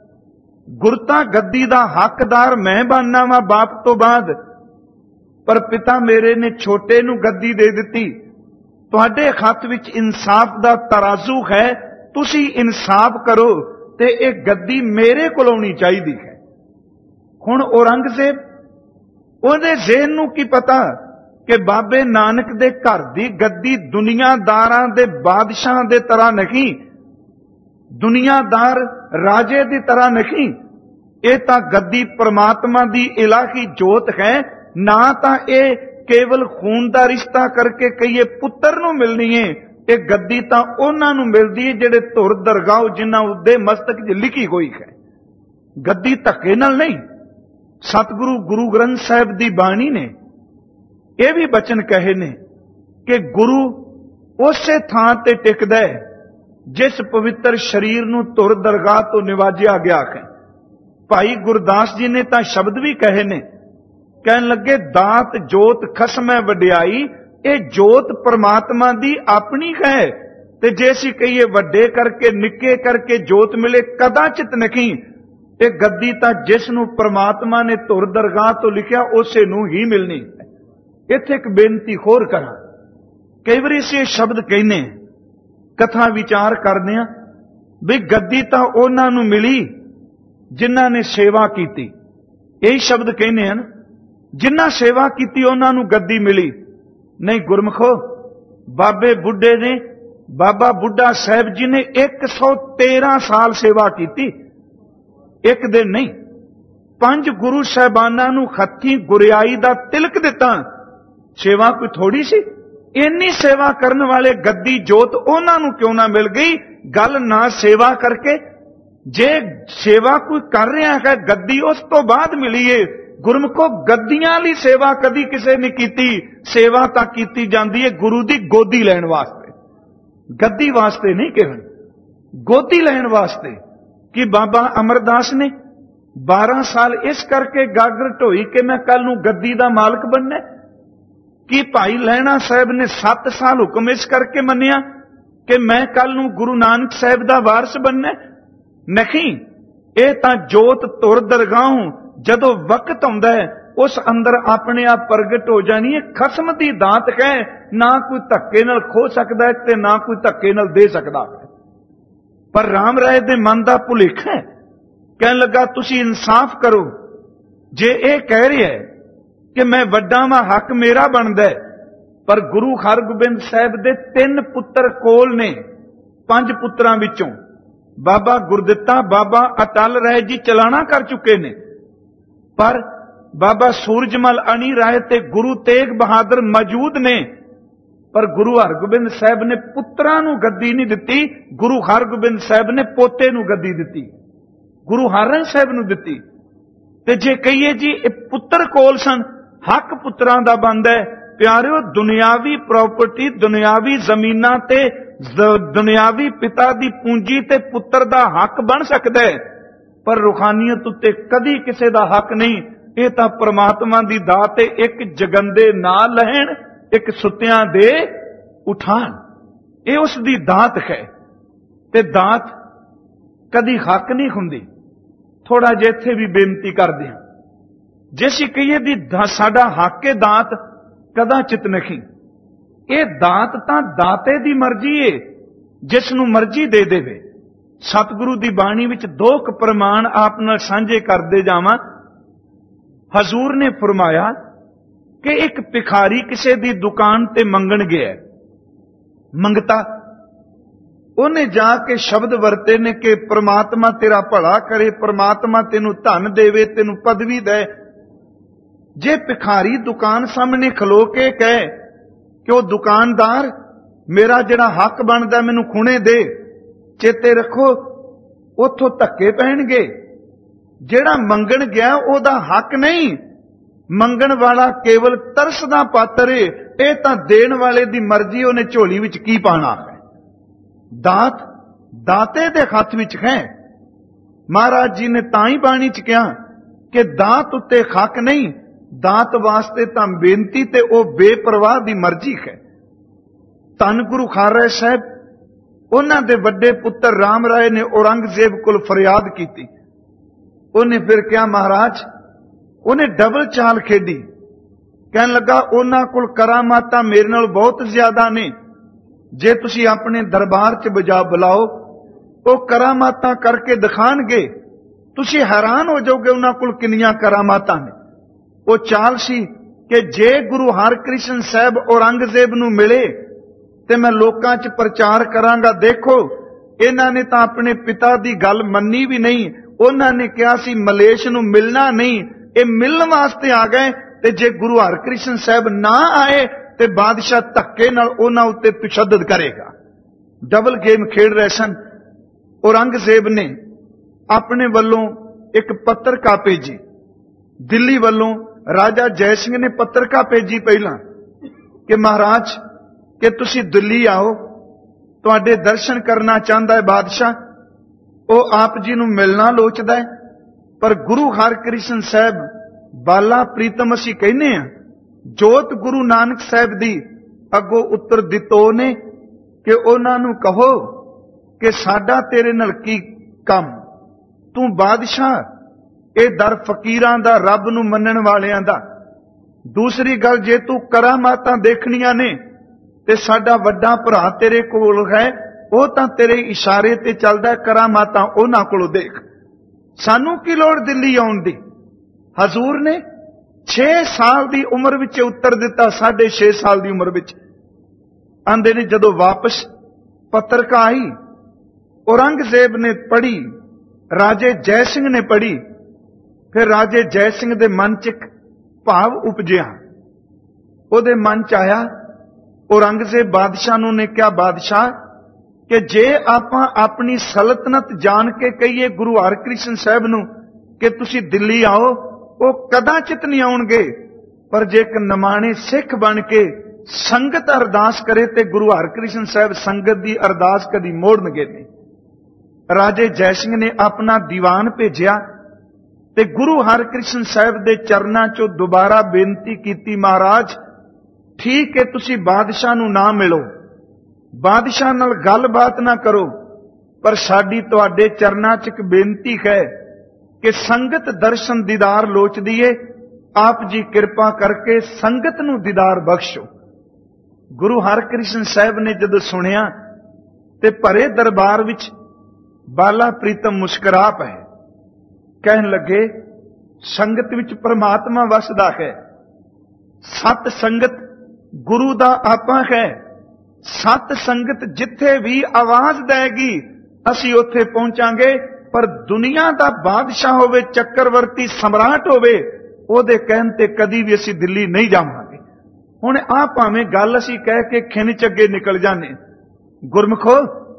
ਗੁਰਤਾ ਗੱਦੀ ਦਾ ਹੱਕਦਾਰ ਮੈਂ ਬਣਨਾ ਵਾਂ ਬਾਪ ਤੋਂ ਬਾਅਦ, ਪਰ ਪਿਤਾ ਮੇਰੇ ਨੇ ਛੋਟੇ ਨੂੰ ਗੱਦੀ ਦੇ ਦਿੱਤੀ। ਤੁਹਾਡੇ ਹੱਥ ਵਿੱਚ ਇਨਸਾਫ ਦਾ ਤਰਾਜ਼ੂ ਹੈ, ਤੁਸੀਂ ਇਨਸਾਫ ਕਰੋ ਤੇ ਇਹ ਗੱਦੀ ਮੇਰੇ ਕੋਲ ਆਉਣੀ ਚਾਹੀਦੀ ਹੈ। ਹੁਣ ਔਰੰਗਜ਼ੇਬ, ਉਹਦੇ ਜ਼ਹਿਨ ਨੂੰ ਕੀ ਪਤਾ ਕਿ ਬਾਬੇ ਨਾਨਕ ਦੇ ਘਰ ਦੀ ਗੱਦੀ ਦੁਨੀਆਦਾਰਾਂ ਦੇ ਬਾਦਸ਼ਾਹਾਂ ਦੇ ਤਰ੍ਹਾਂ ਨਹੀਂ, ਦੁਨੀਆਦਾਰ ਰਾਜੇ ਦੀ ਤਰ੍ਹਾਂ ਨਹੀਂ। ਇਹ ਤਾਂ ਗੱਦੀ ਪ੍ਰਮਾਤਮਾ ਦੀ ਇਲਾਹੀ ਜੋਤ ਹੈ। ਨਾ ਤਾਂ ਇਹ ਕੇਵਲ ਖੂਨ ਦਾ ਰਿਸ਼ਤਾ ਕਰਕੇ ਕਹੀਏ ਪੁੱਤਰ ਨੂੰ ਮਿਲਣੀ ਹੈ, ਇਹ ਗੱਦੀ ਤਾਂ ਉਹਨਾਂ ਨੂੰ ਮਿਲਦੀ ਹੈ ਜਿਹੜੇ ਧੁਰ ਦਰਗਾਹ ਜਿਨ੍ਹਾਂ ਉੱਤੇ ਮਸਤਕ 'ਚ ਲਿਖੀ ਹੋਈ ਹੈ। ਗੱਦੀ ਧੱਕੇ ਨਾਲ ਨਹੀਂ। ਸਤਿਗੁਰੂ ਗੁਰੂ ਗ੍ਰੰਥ ਸਾਹਿਬ ਦੀ ਬਾਣੀ ਨੇ ਇਹ ਵੀ ਬਚਨ ਕਹੇ ਨੇ ਕਿ ਗੁਰੂ ਉਸੇ ਥਾਂ ਤੇ ਟਿਕਦਾ ਹੈ ਜਿਸ ਪਵਿੱਤਰ ਸਰੀਰ ਨੂੰ ਧੁਰ ਦਰਗਾਹ ਤੋਂ ਨਿਵਾਜਿਆ ਗਿਆ ਹੈ। ਭਾਈ ਗੁਰਦਾਸ ਜੀ ਨੇ ਤਾਂ ਸ਼ਬਦ ਵੀ ਕਹੇ ਨੇ, ਕਹਿਣ ਲੱਗੇ ਦਾਤ ਜੋਤ ਖਸਮੈ ਵਡਿਆਈ, ਇਹ ਜੋਤ ਪਰਮਾਤਮਾ ਦੀ ਆਪਣੀ ਹੈ। ਤੇ ਜੇ ਅਸੀਂ ਕਹੀਏ ਵੱਡੇ ਕਰਕੇ ਨਿੱਕੇ ਕਰਕੇ ਜੋਤ ਮਿਲੇ, ਕਦਾਚਿਤ ਨਹੀਂ। ਇਹ ਗੱਦੀ ਤਾਂ ਜਿਸ ਨੂੰ ਪਰਮਾਤਮਾ ਨੇ ਧੁਰ ਦਰਗਾਹ ਤੋਂ ਲਿਖਿਆ ਉਸੇ ਨੂੰ ਹੀ ਮਿਲਣੀ ਹੈ। ਇੱਥੇ ਇੱਕ ਬੇਨਤੀ ਹੋਰ ਕਰਾਂ। ਕਈ ਵਾਰੀ ਅਸੀਂ ਇਹ ਸ਼ਬਦ ਕਹਿੰਦੇ, ਕਥਾ ਵਿਚਾਰ ਕਰਦੇ ਹਾਂ ਵੀ ਗੱਦੀ ਤਾਂ ਉਹਨਾਂ ਨੂੰ ਮਿਲੀ ਜਿਨ੍ਹਾਂ ਨੇ ਸੇਵਾ ਕੀਤੀ। ਇਹੀ ਸ਼ਬਦ ਕਹਿੰਦੇ ਹਨ, ਜਿਨ੍ਹਾਂ ਸੇਵਾ ਕੀਤੀ ਉਹਨਾਂ ਨੂੰ ਗੱਦੀ ਮਿਲੀ। ਨਹੀਂ ਗੁਰਮਖੋ, ਬਾਬੇ ਬੁੱਢੇ ਨੇ, ਬਾਬਾ ਬੁੱਢਾ ਸਾਹਿਬ ਜੀ ਨੇ ਇੱਕ ਸੌ ਤੇਰਾਂ ਸਾਲ ਸੇਵਾ ਕੀਤੀ, ਇੱਕ ਦਿਨ ਨਹੀਂ। ਪੰਜ ਗੁਰੂ ਸਾਹਿਬਾਨਾਂ ਨੂੰ ਹੱਥੀਂ ਗੁਰਿਆਈ ਦਾ ਤਿਲਕ ਦਿੱਤਾ। ਸੇਵਾ ਕੋਈ ਥੋੜੀ ਸੀ। ਇੰਨੀ ਸੇਵਾ ਕਰਨ ਵਾਲੇ ਗੱਦੀ ਜੋਤ ਉਹਨਾਂ ਨੂੰ ਕਿਉਂ ਨਾ ਮਿਲ ਗਈ? ਗੱਲ ਨਾ ਸੇਵਾ ਕਰਕੇ, ਜੇ ਸੇਵਾ ਕੋਈ ਕਰ ਰਿਹਾ ਹੈ ਗੱਦੀ ਉਸ ਤੋਂ ਬਾਅਦ ਮਿਲੀਏ। ਗੁਰਮੁਖੋ, ਗੱਦੀਆਂ ਲਈ ਸੇਵਾ ਕਦੀ ਕਿਸੇ ਨੇ ਕੀਤੀ। ਸੇਵਾ ਤਾਂ ਕੀਤੀ ਜਾਂਦੀ ਹੈ ਗੁਰੂ ਦੀ ਗੋਦੀ ਲੈਣ ਵਾਸਤੇ, ਗੱਦੀ ਵਾਸਤੇ ਨਹੀਂ। ਕੇਵਲ ਗੋਦੀ ਲੈਣ ਵਾਸਤੇ। ਕਿ ਬਾਬਾ ਅਮਰਦਾਸ ਨੇ ਬਾਰਾਂ ਸਾਲ ਇਸ ਕਰਕੇ ਗਾਗਰ ਢੋਈ ਕਿ ਮੈਂ ਕੱਲ ਨੂੰ ਗੱਦੀ ਦਾ ਮਾਲਕ ਬਣਨਾ। ਕਿ ਭਾਈ ਲਹਿਣਾ ਸਾਹਿਬ ਨੇ ਸੱਤ ਸਾਲ ਹੁਕਮ ਇਸ ਕਰਕੇ ਮੰਨਿਆ ਕਿ ਮੈਂ ਕੱਲ ਨੂੰ ਗੁਰੂ ਨਾਨਕ ਸਾਹਿਬ ਦਾ ਵਾਰਸ ਬਣਨਾ। ਨਹੀਂ, ਇਹ ਤਾਂ ਜੋਤ ਧੁਰ ਦਰਗਾਹੋਂ ਜਦੋਂ ਵਕਤ ਆਉਂਦਾ ਹੈ ਉਸ ਅੰਦਰ ਆਪਣੇ ਆਪ ਪ੍ਰਗਟ ਹੋ ਜਾਣੀ ਹੈ। ਖਸਮ ਦੀ ਦਾਤ ਹੈ, ਨਾ ਕੋਈ ਧੱਕੇ ਨਾਲ ਖੋ ਸਕਦਾ ਹੈ ਤੇ ਨਾ ਕੋਈ ਧੱਕੇ ਨਾਲ ਦੇ ਸਕਦਾ ਹੈ। ਪਰ ਰਾਮ ਰਾਏ ਦੇ ਮਨ ਦਾ ਭੁਲੇਖਾ ਹੈ। ਕਹਿਣ ਲੱਗਾ ਤੁਸੀਂ ਇਨਸਾਫ ਕਰੋ। ਜੇ ਇਹ ਕਹਿ ਰਿਹਾ ਹੈ ਕਿ ਮੈਂ ਵੱਡਾ ਵਾਂ, ਹੱਕ ਮੇਰਾ ਬਣਦਾ ਹੈ, ਪਰ ਗੁਰੂ ਹਰਗੋਬਿੰਦ ਸਾਹਿਬ ਦੇ ਤਿੰਨ ਪੁੱਤਰ ਕੋਲ ਨੇ। ਪੰਜ ਪੁੱਤਰਾਂ ਵਿੱਚੋਂ ਬਾਬਾ ਗੁਰਦਿੱਤਾ, ਬਾਬਾ ਅਟਲ ਰਾਏ ਜੀ ਚਲਾਣਾ ਕਰ ਚੁੱਕੇ ਨੇ, ਪਰ ਬਾਬਾ ਸੂਰਜਮਲ ਅਣੀ ਰਾਏ ਤੇ ਗੁਰੂ ਤੇਗ ਬਹਾਦਰ ਮੌਜੂਦ ਨੇ। ਪਰ ਗੁਰੂ ਹਰਗੋਬਿੰਦ ਸਾਹਿਬ ਨੇ ਪੁੱਤਰਾਂ ਨੂੰ ਗੱਦੀ ਨਹੀਂ ਦਿੱਤੀ, ਗੁਰੂ ਹਰਗੋਬਿੰਦ ਸਾਹਿਬ ਨੇ ਪੋਤੇ ਨੂੰ ਗੱਦੀ ਦਿੱਤੀ, ਗੁਰੂ ਹਰਿ ਸਾਹਿਬ ਨੂੰ ਦਿੱਤੀ। ਤੇ ਜੇ ਕਹੀਏ ਜੀ ਇਹ ਪੁੱਤਰ ਕੋਲ ਸਨ, ਹੱਕ ਪੁੱਤਰਾਂ ਦਾ ਬਣਦਾ ਹੈ। ਪਿਆਰਿਓ, ਦੁਨਿਆਵੀ ਪ੍ਰਾਪਰਟੀ, ਦੁਨਿਆਵੀ ਜ਼ਮੀਨਾਂ ਤੇ ਦੁਨਿਆਵੀ ਪਿਤਾ ਦੀ ਪੂੰਜੀ ਤੇ ਪੁੱਤਰ ਦਾ ਹੱਕ ਬਣ ਸਕਦਾ ਹੈ, ਪਰ ਰੂਹਾਨੀਅਤ ਉੱਤੇ ਕਦੀ ਕਿਸੇ ਦਾ ਹੱਕ ਨਹੀਂ। ਇਹ ਤਾਂ ਪਰਮਾਤਮਾ ਦੀ ਦਾਤ ਹੈ। ਇੱਕ ਜਗੰਦੇ ਨਾ ਲੈਣ, ਇੱਕ ਸੁੱਤਿਆਂ ਦੇ ਉਠਾਣ, ਇਹ ਉਸ ਦੀ ਦਾਤ ਹੈ। ਤੇ ਦਾਤ ਕਦੀ ਹੱਕ ਨਹੀਂ ਹੁੰਦੀ। ਥੋੜਾ ਜਿਹਾ ਇੱਥੇ ਵੀ ਬੇਨਤੀ ਕਰਦੇ ਹਾਂ, ਜੇ ਅਸੀਂ ਕਹੀਏ ਵੀ ਸਾਡਾ ਹੱਕ ਹੈ ਦਾਤ, ਕਦਾਚਿਤ ਨਹੀਂ। ਇਹ ਦਾਤ ਤਾਂ ਦਾਤੇ ਦੀ ਮਰਜ਼ੀ ਏ, ਜਿਸ ਨੂੰ ਮਰਜ਼ੀ ਦੇ ਦੇਵੇ। ਸਤਿਗੁਰੂ ਦੀ ਬਾਣੀ ਵਿੱਚ ਦੋ ਕੁ ਪ੍ਰਮਾਣ ਆਪ ਨਾਲ ਸਾਂਝੇ ਕਰਦੇ ਜਾਵਾਂ। ਹਜ਼ੂਰ ਨੇ ਫਰਮਾਇਆ ਕਿ ਇੱਕ ਭਿਖਾਰੀ ਕਿਸੇ ਦੀ ਦੁਕਾਨ ਤੇ ਮੰਗਣ ਗਿਆ। ਮੰਗਤਾ ਉਹਨੇ ਜਾ ਕੇ ਸ਼ਬਦ ਵਰਤੇ ਨੇ ਕਿ ਪ੍ਰਮਾਤਮਾ ਤੇਰਾ ਭਲਾ ਕਰੇ, ਪ੍ਰਮਾਤਮਾ ਤੈਨੂੰ ਧਨ ਦੇਵੇ, ਤੈਨੂੰ ਪਦਵੀ ਦੇ। ਜੇ ਭਿਖਾਰੀ ਦੁਕਾਨ ਸਾਹਮਣੇ ਖਲੋ ਕੇ ਕਹੇ ਕਿ ਉਹ ਦੁਕਾਨਦਾਰ ਮੇਰਾ ਜਿਹੜਾ ਹੱਕ ਬਣਦਾ ਮੈਨੂੰ ਖੁਣੇ ਦੇ, ਚੇਤੇ ਰੱਖੋ ਉੱਥੋਂ ਧੱਕੇ ਪੈਣਗੇ। ਜਿਹੜਾ ਮੰਗਣ ਗਿਆ ਉਹਦਾ ਹੱਕ ਨਹੀਂ, ਮੰਗਣ ਵਾਲਾ ਕੇਵਲ ਤਰਸ ਦਾ ਪਾਤਰ ਏ। ਇਹ ਤਾਂ ਦੇਣ ਵਾਲੇ ਦੀ ਮਰਜ਼ੀ, ਉਹਨੇ ਝੋਲੀ ਵਿੱਚ ਕੀ ਪਾਣਾ ਹੈ। ਦਾਤ ਦਾਤੇ ਦੇ ਹੱਥ ਵਿੱਚ ਹੈ। ਮਹਾਰਾਜ ਜੀ ਨੇ ਤਾਂ ਹੀ ਬਾਣੀ ਚ ਕਿਹਾ ਕਿ ਦਾਤ ਉੱਤੇ ਹੱਕ ਨਹੀਂ, ਦਾਤ ਵਾਸਤੇ ਤਾਂ ਬੇਨਤੀ ਤੇ ਉਹ ਬੇਪਰਵਾਹ ਦੀ ਮਰਜ਼ੀ ਹੈ। ਧੰਨ ਗੁਰੂ ਖਾਲਸਾ ਸਾਹਿਬ, ਉਹਨਾਂ ਦੇ ਵੱਡੇ ਪੁੱਤਰ ਰਾਮ ਰਾਏ ਨੇ ਔਰੰਗਜ਼ੇਬ ਕੋਲ ਫਰਿਆਦ ਕੀਤੀ। ਉਹਨੇ ਫਿਰ ਕਿਹਾ ਮਹਾਰਾਜ, ਉਹਨੇ ਡਬਲ ਚਾਲ ਖੇਡੀ। ਕਹਿਣ ਲੱਗਾ ਉਹਨਾਂ ਕੋਲ ਕਰਾਮਾਤਾਂ ਮੇਰੇ ਨਾਲ ਬਹੁਤ ਜ਼ਿਆਦਾ ਨੇ, ਜੇ ਤੁਸੀਂ ਆਪਣੇ ਦਰਬਾਰ 'ਚ ਬਜਾ ਬੁਲਾਓ ਉਹ ਕਰਾਮਾਤਾਂ ਕਰਕੇ ਦਿਖਾਣਗੇ। ਤੁਸੀਂ ਹੈਰਾਨ ਹੋ ਜਾਓਗੇ ਉਹਨਾਂ ਕੋਲ ਕਿੰਨੀਆਂ ਕਰਾਮਾਤਾਂ ਨੇ। ਉਹ ਚਾਲ ਸੀ ਕਿ ਜੇ ਗੁਰੂ ਹਰਕ੍ਰਿਸ਼ਨ ਸਾਹਿਬ ਔਰੰਗਜ਼ੇਬ ਨੂੰ ਮਿਲੇ ਤੇ ਮੈਂ ਲੋਕਾਂ 'ਚ ਪ੍ਰਚਾਰ ਕਰਾਂਗਾ, ਦੇਖੋ ਇਹਨਾਂ ਨੇ ਤਾਂ ਆਪਣੇ ਪਿਤਾ ਦੀ ਗੱਲ ਮੰਨੀ ਵੀ ਨਹੀਂ। ਉਹਨਾਂ ਨੇ ਕਿਹਾ ਸੀ ਮਲੇਸ਼ ਨੂੰ ਮਿਲਣਾ ਨਹੀਂ, ਇਹ ਮਿਲਣ ਵਾਸਤੇ ਆ ਗਏ। ਤੇ ਜੇ ਗੁਰੂ ਹਰਕ੍ਰਿਸ਼ਨ ਸਾਹਿਬ ਨਾ ਆਏ ਤੇ ਬਾਦਸ਼ਾਹ ਧੱਕੇ ਨਾਲ ਉਹਨਾਂ ਉੱਤੇ ਤਸ਼ੱਦਦ ਕਰੇਗਾ। ਡਬਲ ਗੇਮ ਖੇਡ ਰਹੇ ਸਨ। ਔਰੰਗਜ਼ੇਬ ਨੇ ਆਪਣੇ ਵੱਲੋਂ ਇੱਕ ਪੱਤਰਕਾ ਭੇਜੀ। ਦਿੱਲੀ ਵੱਲੋਂ ਰਾਜਾ ਜੈ ਸਿੰਘ ਨੇ ਪੱਤਰਕਾ ਭੇਜੀ ਪਹਿਲਾਂ ਕਿ ਮਹਾਰਾਜ ਕਿ ਤੁਸੀਂ ਦਿੱਲੀ ਆਓ, ਤੁਹਾਡੇ ਦਰਸ਼ਨ ਕਰਨਾ ਚਾਹੁੰਦਾ ਹੈ ਬਾਦਸ਼ਾਹ। ਉਹ ਆਪ ਜੀ ਨੂੰ ਮਿਲਣਾ ਲੋਚਦਾ ਹੈ। ਪਰ ਗੁਰੂ ਹਰਕ੍ਰਿਸ਼ਨ ਸਾਹਿਬ ਬਾਲਾ ਪ੍ਰੀਤਮ ਅਸੀਂ ਕਹਿੰਦੇ ਹਾਂ, ਜੋਤ ਗੁਰੂ ਨਾਨਕ ਸਾਹਿਬ ਦੀ ਅੱਗੋਂ ਉੱਤਰ ਦਿੱਤੋ ਨੇ ਕਿ ਉਹਨਾਂ ਨੂੰ ਕਹੋ ਕਿ ਸਾਡਾ ਤੇਰੇ ਨਾਲ ਕੀ ਕੰਮ, ਤੂੰ ਬਾਦਸ਼ਾਹ, ਇਹ ਦਰ ਫਕੀਰਾਂ ਦਾ, ਰੱਬ ਨੂੰ ਮੰਨਣ ਵਾਲਿਆਂ ਦਾ। ਦੂਸਰੀ ਗੱਲ, ਜੇ ਤੂੰ ਕਰਾਮਾਤਾਂ ਦੇਖਣੀਆਂ ਨੇ ਤੇ ਸਾਡਾ ਵੱਡਾ ਭਰਾ ਤੇਰੇ ਕੋਲ ਹੈ, ਉਹ ਤਾਂ ਤੇਰੇ ਇਸ਼ਾਰੇ ਤੇ ਚੱਲਦਾ, ਕਰਾਮਾਤਾਂ ਉਹਨਾਂ ਕੋਲੋਂ ਦੇਖ। ਸਾਨੂੰ ਕੀ ਲੋੜ ਦਿੱਲੀ ਆਉਣ ਦੀ? ਹਜ਼ੂਰ ਨੇ ਛੇ ਸਾਲ ਦੀ ਉਮਰ ਵਿੱਚ ਉੱਤਰ ਦਿੱਤਾ, ਸਾਢੇ ਛੇ ਸਾਲ ਦੀ ਉਮਰ ਵਿੱਚ। ਆਂਦੇ ਨੇ ਜਦੋਂ ਵਾਪਸ ਪੱਤਰਕਾ ਆਈ, ਔਰੰਗਜ਼ੇਬ ਨੇ ਪੜ੍ਹੀ, ਰਾਜੇ ਜੈ ਸਿੰਘ ਨੇ ਪੜ੍ਹੀ। ਫਿਰ ਰਾਜੇ ਜੈ ਸਿੰਘ ਦੇ ਮਨ 'ਚ ਇੱਕ ਭਾਵ ਉਪਜਿਆ। ਉਹਦੇ ਮਨ 'ਚ ਆਇਆ, ਔਰੰਗਜ਼ੇਬ ਬਾਦਸ਼ਾਹ ਨੂੰ ਨੇ ਕਿਹਾ, ਬਾਦਸ਼ਾਹ ਕਿ ਜੇ ਆਪਾਂ ਆਪਣੀ ਸਲਤਨਤ ਜਾਣ ਕੇ ਕਹੀਏ ਗੁਰੂ ਹਰਕ੍ਰਿਸ਼ਨ ਸਾਹਿਬ ਨੂੰ ਕਿ ਤੁਸੀਂ ਦਿੱਲੀ ਆਓ, ਉਹ ਕਦਾਚਿਤ ਨਹੀਂ ਆਉਣਗੇ। ਪਰ ਜੇ ਇੱਕ ਨਿਮਾਣੇ ਸਿੱਖ ਬਣ ਕੇ ਸੰਗਤ ਅਰਦਾਸ ਕਰੇ ਤੇ ਗੁਰੂ ਹਰਕ੍ਰਿਸ਼ਨ ਸਾਹਿਬ ਸੰਗਤ ਦੀ ਅਰਦਾਸ ਕਦੀ ਮੋੜਨਗੇ ਨਹੀਂ। ਰਾਜੇ ਜੈ ਸਿੰਘ ਨੇ ਆਪਣਾ ਦੀਵਾਨ ਭੇਜਿਆ ਤੇ ਗੁਰੂ ਹਰਕ੍ਰਿਸ਼ਨ ਸਾਹਿਬ ਦੇ ਚਰਨਾਂ 'ਚੋਂ ਦੁਬਾਰਾ ਬੇਨਤੀ ਕੀਤੀ, ਮਹਾਰਾਜ ਠੀਕ ਹੈ ਤੁਸੀਂ ਬਾਦਸ਼ਾਹ ਨੂੰ ਨਾ ਮਿਲੋ, ਬਾਦਸ਼ਾਹ ਨਾਲ ਗੱਲਬਾਤ ਨਾ ਕਰੋ, ਪਰ ਸਾਡੀ ਤੁਹਾਡੇ ਚਰਨਾਂ 'ਚ ਇੱਕ ਬੇਨਤੀ ਹੈ ਕਿ ਸੰਗਤ ਦਰਸ਼ਨ ਦੀਦਾਰ ਲੋਚਦੀ ਏ, ਆਪ ਜੀ ਕਿਰਪਾ ਕਰਕੇ ਸੰਗਤ ਨੂੰ ਦੀਦਾਰ ਬਖਸ਼ੋ। ਗੁਰੂ ਹਰਕ੍ਰਿਸ਼ਨ ਸਾਹਿਬ ਨੇ ਜਦੋਂ ਸੁਣਿਆ ਤੇ ਭਰੇ ਦਰਬਾਰ ਵਿੱਚ ਬਾਲਾ ਪ੍ਰੀਤਮ ਮੁਸਕਰਾ ਪਏ, ਕਹਿਣ ਲੱਗੇ ਸੰਗਤ ਵਿੱਚ ਪਰਮਾਤਮਾ ਵਸਦਾ ਹੈ, ਸਤ ਸੰਗਤ ਗੁਰੂ ਦਾ ਆਪਾ ਹੈ, ਸਤ ਸੰਗਤ ਜਿੱਥੇ ਵੀ ਆਵਾਜ਼ ਦੇਗੀ ਅਸੀਂ ਉੱਥੇ ਪਹੁੰਚਾਂਗੇ। ਪਰ ਦੁਨੀਆ ਦਾ ਬਾਦਸ਼ਾਹ ਹੋਵੇ, ਚੱਕਰਵਰਤੀ ਸਮਰਾਟ ਹੋਵੇ, ਉਹਦੇ ਕਹਿਣ ਤੇ ਕਦੀ ਵੀ ਅਸੀਂ ਦਿੱਲੀ ਨਹੀਂ ਜਾਵਾਂਗੇ। ਹੁਣ ਆਹ ਭਾਵੇਂ ਗੱਲ ਅਸੀਂ ਕਹਿ ਕੇ ਖਿੰਚ ਅੱਗੇ ਨਿਕਲ ਜਾਂਦੇ, ਗੁਰਮੁਖੋ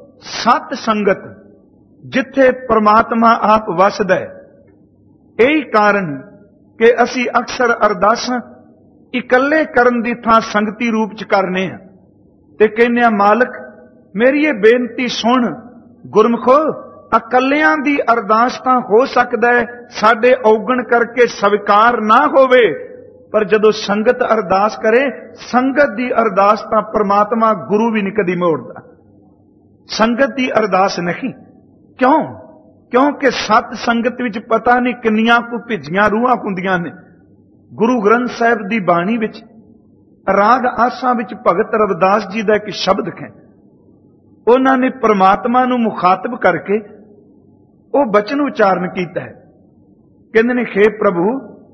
ਸਤ ਸੰਗਤ ਜਿੱਥੇ ਪਰਮਾਤਮਾ ਆਪ ਵਸਦਾ ਹੈ। ਇਹੀ ਕਾਰਨ ਕਿ ਅਸੀਂ ਅਕਸਰ ਅਰਦਾਸਾਂ ਇਕੱਲੇ ਕਰਨ ਦੀ ਥਾਂ ਸੰਗਤੀ ਰੂਪ ਚ ਕਰਨੇ ਆ ਤੇ ਕਹਿੰਦੇ ਆ, ਮਾਲਕ ਮੇਰੀ ਇਹ ਬੇਨਤੀ ਸੁਣ। ਗੁਰਮੁਖੋ ਇਕੱਲਿਆਂ ਦੀ ਅਰਦਾਸ ਤਾਂ ਹੋ ਸਕਦਾ ਹੈ ਸਾਡੇ ਔਗਣ ਕਰਕੇ ਸਵੀਕਾਰ ਨਾ ਹੋਵੇ, ਪਰ ਜਦੋਂ ਸੰਗਤ ਅਰਦਾਸ ਕਰੇ, ਸੰਗਤ ਦੀ ਅਰਦਾਸ ਤਾਂ ਪਰਮਾਤਮਾ ਗੁਰੂ ਵੀ ਨਹੀਂ ਕਦੀ ਮੋੜਦਾ, ਸੰਗਤ ਦੀ ਅਰਦਾਸ ਨਹੀਂ। ਕਿਉਂ? ਕਿਉਂਕਿ ਸਤ ਸੰਗਤ ਵਿੱਚ ਪਤਾ ਨਹੀਂ ਕਿੰਨੀਆਂ ਕੁ ਭਿੱਜੀਆਂ ਰੂਹਾਂ ਹੁੰਦੀਆਂ ਨੇ। ਗੁਰੂ ਗ੍ਰੰਥ ਸਾਹਿਬ ਦੀ ਬਾਣੀ ਵਿੱਚ ਰਾਗ ਆਸਾਂ ਵਿੱਚ ਭਗਤ ਰਵਿਦਾਸ ਜੀ ਦਾ ਇੱਕ ਸ਼ਬਦ ਹੈ। ਉਹਨਾਂ ਨੇ ਪਰਮਾਤਮਾ ਨੂੰ ਮੁਖਾਤਬ ਕਰਕੇ ਉਹ ਬਚਨ ਉਚਾਰਨ ਕੀਤਾ ਹੈ। ਕਹਿੰਦੇ ਨੇ, ਖੇ ਪ੍ਰਭੂ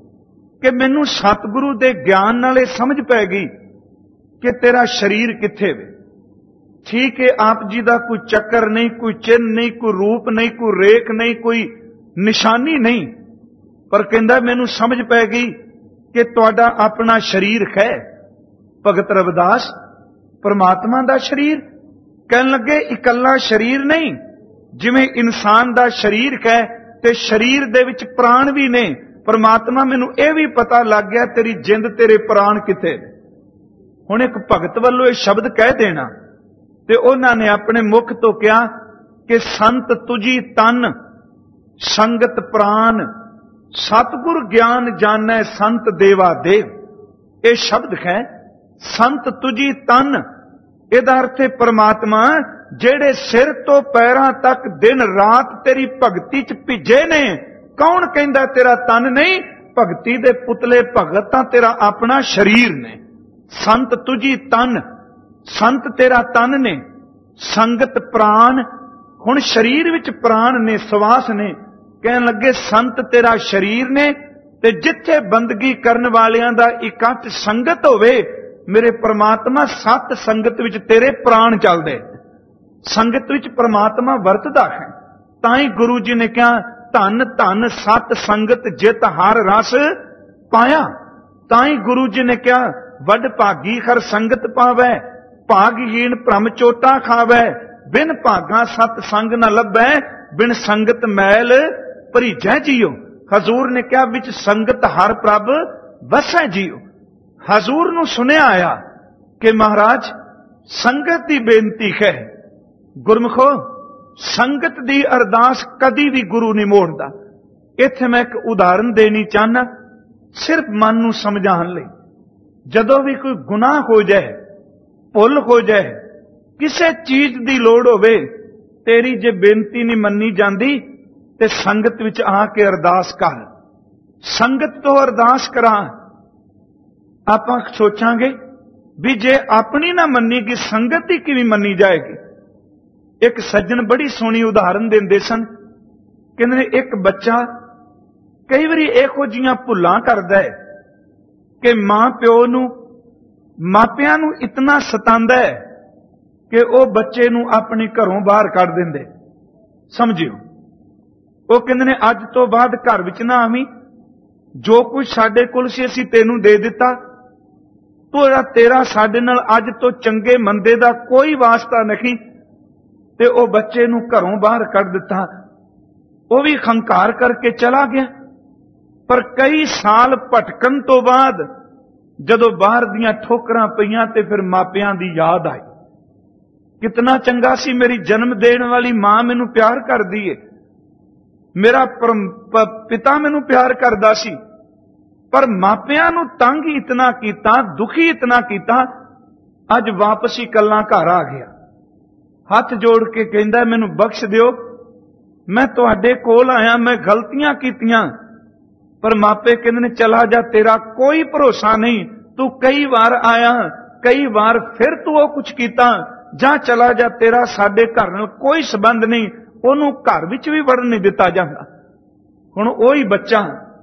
ਕਿ ਮੈਨੂੰ ਸਤਿਗੁਰੂ ਦੇ ਗਿਆਨ ਨਾਲ ਇਹ ਸਮਝ ਪੈ ਗਈ ਕਿ ਤੇਰਾ ਸਰੀਰ ਕਿੱਥੇ ਵੇ। ਠੀਕ ਹੈ, ਆਪ ਜੀ ਦਾ ਕੋਈ ਚੱਕਰ ਨਹੀਂ, ਕੋਈ ਚਿੰਨ੍ਹ ਨਹੀਂ, ਕੋਈ ਰੂਪ ਨਹੀਂ, ਕੋਈ ਰੇਖ ਨਹੀਂ, ਕੋਈ ਨਿਸ਼ਾਨੀ ਨਹੀਂ, ਪਰ ਕਹਿੰਦਾ ਮੈਨੂੰ ਸਮਝ ਪੈ ਗਈ ਕਿ ਤੁਹਾਡਾ ਆਪਣਾ ਸਰੀਰ ਹੈ। ਭਗਤ ਰਵਿਦਾਸ ਪਰਮਾਤਮਾ ਦਾ ਸਰੀਰ ਕਹਿਣ ਲੱਗੇ, ਇਕੱਲਾ ਸਰੀਰ ਨਹੀਂ, ਜਿਵੇਂ ਇਨਸਾਨ ਦਾ ਸਰੀਰ ਹੈ ਤੇ ਸਰੀਰ ਦੇ ਵਿੱਚ ਪ੍ਰਾਣ ਵੀ ਨੇ। ਪਰਮਾਤਮਾ ਮੈਨੂੰ ਇਹ ਵੀ ਪਤਾ ਲੱਗ ਗਿਆ ਤੇਰੀ ਜਿੰਦ, ਤੇਰੇ ਪ੍ਰਾਣ ਕਿੱਥੇ। ਹੁਣ ਇੱਕ ਭਗਤ ਵੱਲੋਂ ਇਹ ਸ਼ਬਦ ਕਹਿ ਦੇਣਾ ਤੇ ਉਹਨਾਂ ਨੇ ਆਪਣੇ ਮੁਖ ਤੋਂ ਕਿਹਾ ਕਿ ਸੰਤ ਤੁਜੀ ਤਨ ਸੰਗਤ ਪ੍ਰਾਨ, ਸਤਿਗੁਰ ਗਿਆਨ ਜਾਣੈ ਸੰਤ ਦੇਵਾ ਦੇਵ। ਇਹ ਸ਼ਬਦ ਹੈ ਸੰਤ ਤੁਜੀ ਤਨ, ਇਹਦਾ ਅਰਥ ਹੈ ਪਰਮਾਤਮਾ ਜਿਹੜੇ ਸਿਰ ਤੋਂ ਪੈਰਾਂ ਤੱਕ ਦਿਨ ਰਾਤ ਤੇਰੀ ਭਗਤੀ ਚ ਭਿੱਜੇ ਨੇ। ਕੌਣ ਕਹਿੰਦਾ ਤੇਰਾ ਤਨ ਨਹੀਂ? ਭਗਤੀ ਦੇ ਪੁਤਲੇ ਭਗਤ ਤਾਂ ਤੇਰਾ ਆਪਣਾ ਸਰੀਰ ਨੇ। ਸੰਤ ਤੁਜੀ ਤਨ, ਸੰਤ ਤੇਰਾ ਤਨ ਨੇ, ਸੰਗਤ ਪ੍ਰਾਨ। ਹੁਣ ਸਰੀਰ ਵਿੱਚ ਪ੍ਰਾਣ ਨੇ, ਸਵਾਸ ਨੇ, कहन लगे संत तेरा शरीर ने ते जिथे बंदगी करन वालियां दा इकट्ठ संगत होवे, मेरे परमात्मा सत संगत विच तेरे प्राण चलदे, संगत विच परमात्मा वरतदा है। ताई गुरु जी ने कहा धन धन सत संगत जित हर रस पाया। ताई गुरु जी ने कहा वड भागी हर संगत पावै, भागहीन भ्रम चोटा खावै, बिन भागा सत संग न लभै, बिन संगत मैल भरीजै जियो। हजूर ने कहा विच संगत हर प्रभ वसै जियो। हजूर नूं सुनिया आया कि महाराज संगत की बेनती है। गुरमुखो संगत की अरदास कदी भी गुरु नहीं मोड़दा। इत्थे मैं एक उदाहरण देनी चाहना सिर्फ मन नूं समझाउण लई। जदों भी कोई गुनाह हो जाए, भुल हो जाए, किसी चीज की लोड़ होवे, तेरी जे बेनती नहीं मन्नी जाती ते संगत विच आके अरदास कर, संगत तो अरदास करा। आपां सोचांगे भी जे अपनी ना मन्नीगी संगत ही किवें मन्नी जाएगी। एक सज्जन बड़ी सोहनी उदाहरण देंदे सन। कहंदे एक बच्चा कई बारी इहो जिहियां भुल्लां करदा है कि मां प्यो नूं मापियां नूं इतना सतांदा है कि वह बच्चे नूं अपने घरों बाहर कढ दिंदे। समझियो, वो कहंदे ने अज तो बाद घर विच ना आवीं, जो कुछ साडे कोल सी असीं तैनूं दे दिता, तोरा तेरा साडे नाल अज तो चंगे मंदे दा कोई वास्ता नहीं। ते ओ बच्चे नूं घरों बाहर कढ दिता। वो भी हंकार करके चला गया। पर कई साल भटकन तो बाद जदों बाहर दियां ठोकरां पईयां ते फिर मापियां दी याद आई, कितना चंगा सी मेरी जन्म देण वाली मां मैनूं प्यार करदी है, मेरा पिता मैनूं प्यार करदा सी, पर मापियां नूं तंग इतना कीता, दुखी इतना कीता, अज वापस ही कल्ला घर आ गया। हथ जोड़ के कहंदा मैनूं बख्श दिओ, मैं तुहाडे कोल आया, मैं गलतियां कीतियां। पर मापे कहंदे ने चला जा, तेरा कोई भरोसा नहीं, तू कई बार आया, कई बार फिर तू वो कुछ कीता, जा चला जा, तेरा साडे घर नाल कोई संबंध नहीं। ओनू घर विच भी वड़न नहीं दिता जांदा। हुण ओही बच्चा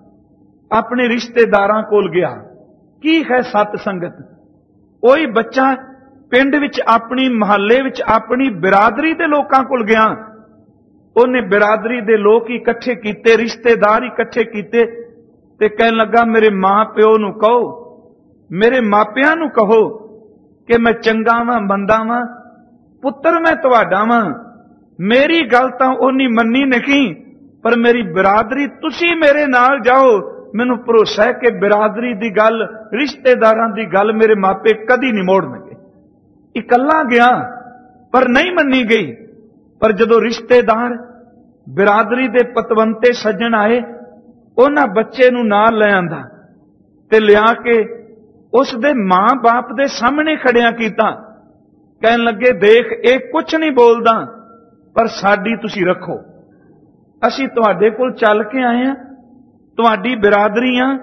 अपने रिश्तेदारां कोल गया, की है सत संगत। ओही बच्चा पिंड विच अपनी महल्ले विच अपनी बिरादरी दे लोकां कोल गया, उन्हें बिरादरी दे लोग इकट्ठे कीते, रिश्तेदार इकट्ठे कीते ते कहन लगा मेरे मां प्यो नूं कहो, मेरे मापियां नूं कहो कि मैं चंगा वां मंदा वां, पुत्तर मैं तुहाडा वां, मेरी गल तां ओहनी मन्नी नहीं, पर मेरी बिरादरी तुसी मेरे नाल जाओ, मैनूं भरोसा है कि बिरादरी दी गल, रिश्तेदारां दी गल मेरे मापे कदी नहीं मोड़नगे। इकल्ला गया पर नहीं मन्नी गई। पर जदों रिश्तेदार बिरादरी दे पतवंते सज्जन आए, उन्हां बच्चे नूं नाल ले आंदा ते लिया के उस दे मां बाप दे सामने खड़िया कीता। कहन लगे देख ये कुछ नहीं बोलदा, पर साडी तुसी रखो, असीं तुहाडे कोल चल के आए हां, तुहाडी बिरादरी आ,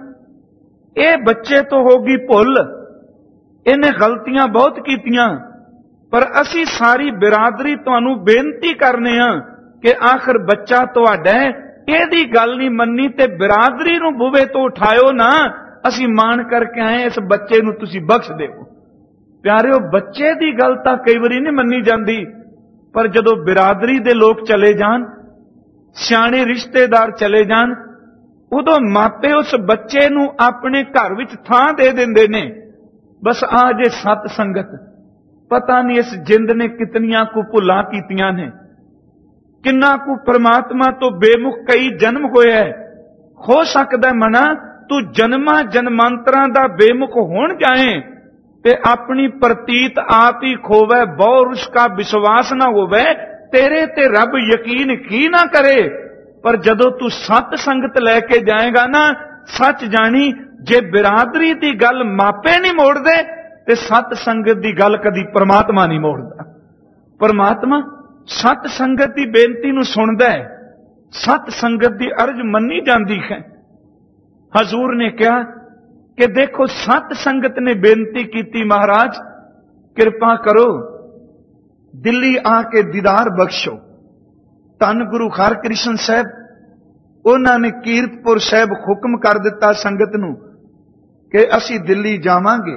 ये बच्चे तो होगी भुल, इन्हें गलतियां बहुत कीतियां, पर असी सारी बिरादरी तुहानूं बेनती करने आ कि आखिर बच्चा तुहाडा है, इहदी गल नहीं मन्नी ते बिरादरी नूं बूहे तो उठायो ना, असी मान करके आए इस बच्चे नूं तुसी बख्श दिओ। प्यारिओ बच्चे दी गल तां कई वारी नहीं मन्नी जांदी, पर जदों बिरादरी दे लोग चले जान, सियाणे रिश्तेदार चले जान, उदों मापे उस बच्चे नूं अपने घर विच थां दे दिंदे ने। बस आ जे सत संगत, पता नहीं इस जिंद ने कितनियां कु भुलां कीतियां ने, किन्ना कु परमात्मा तो बेमुख कई जन्म होए है। हो सकदा मना तू जन्मां जन्मांतरां दा बेमुख होण जाए ते अपनी प्रतीत आप ही खोवे, बहु उसका विश्वास ना होवे, तेरे ते रब यकीन की ना करे। पर जदों तू सत संगत लैके जाएगा ना, सच जानी जे बिरादरी दी गल मापे नहीं मोड़दे ते सत संगत दी गल कदी परमात्मा नहीं मोड़दा। परमात्मा सत संगत दी बेनती नूं सुणदा है, सत संगत दी अर्ज मन्नी जांदी है। हजूर ने कहा कि देखो सत संगत ने बेनती की, महाराज कृपा करो दिल्ली आके दीदार बख्शो। धन गुरु हरकृष्ण साहब ਉਹਨਾਂ ਨੇ ਕੀਰਤਪੁਰ ਸਾਹਿਬ ਹੁਕਮ ਕਰ ਦਿੱਤਾ ਸੰਗਤ ਨੂੰ ਕਿ ਅਸੀਂ ਦਿੱਲੀ ਜਾਵਾਂਗੇ।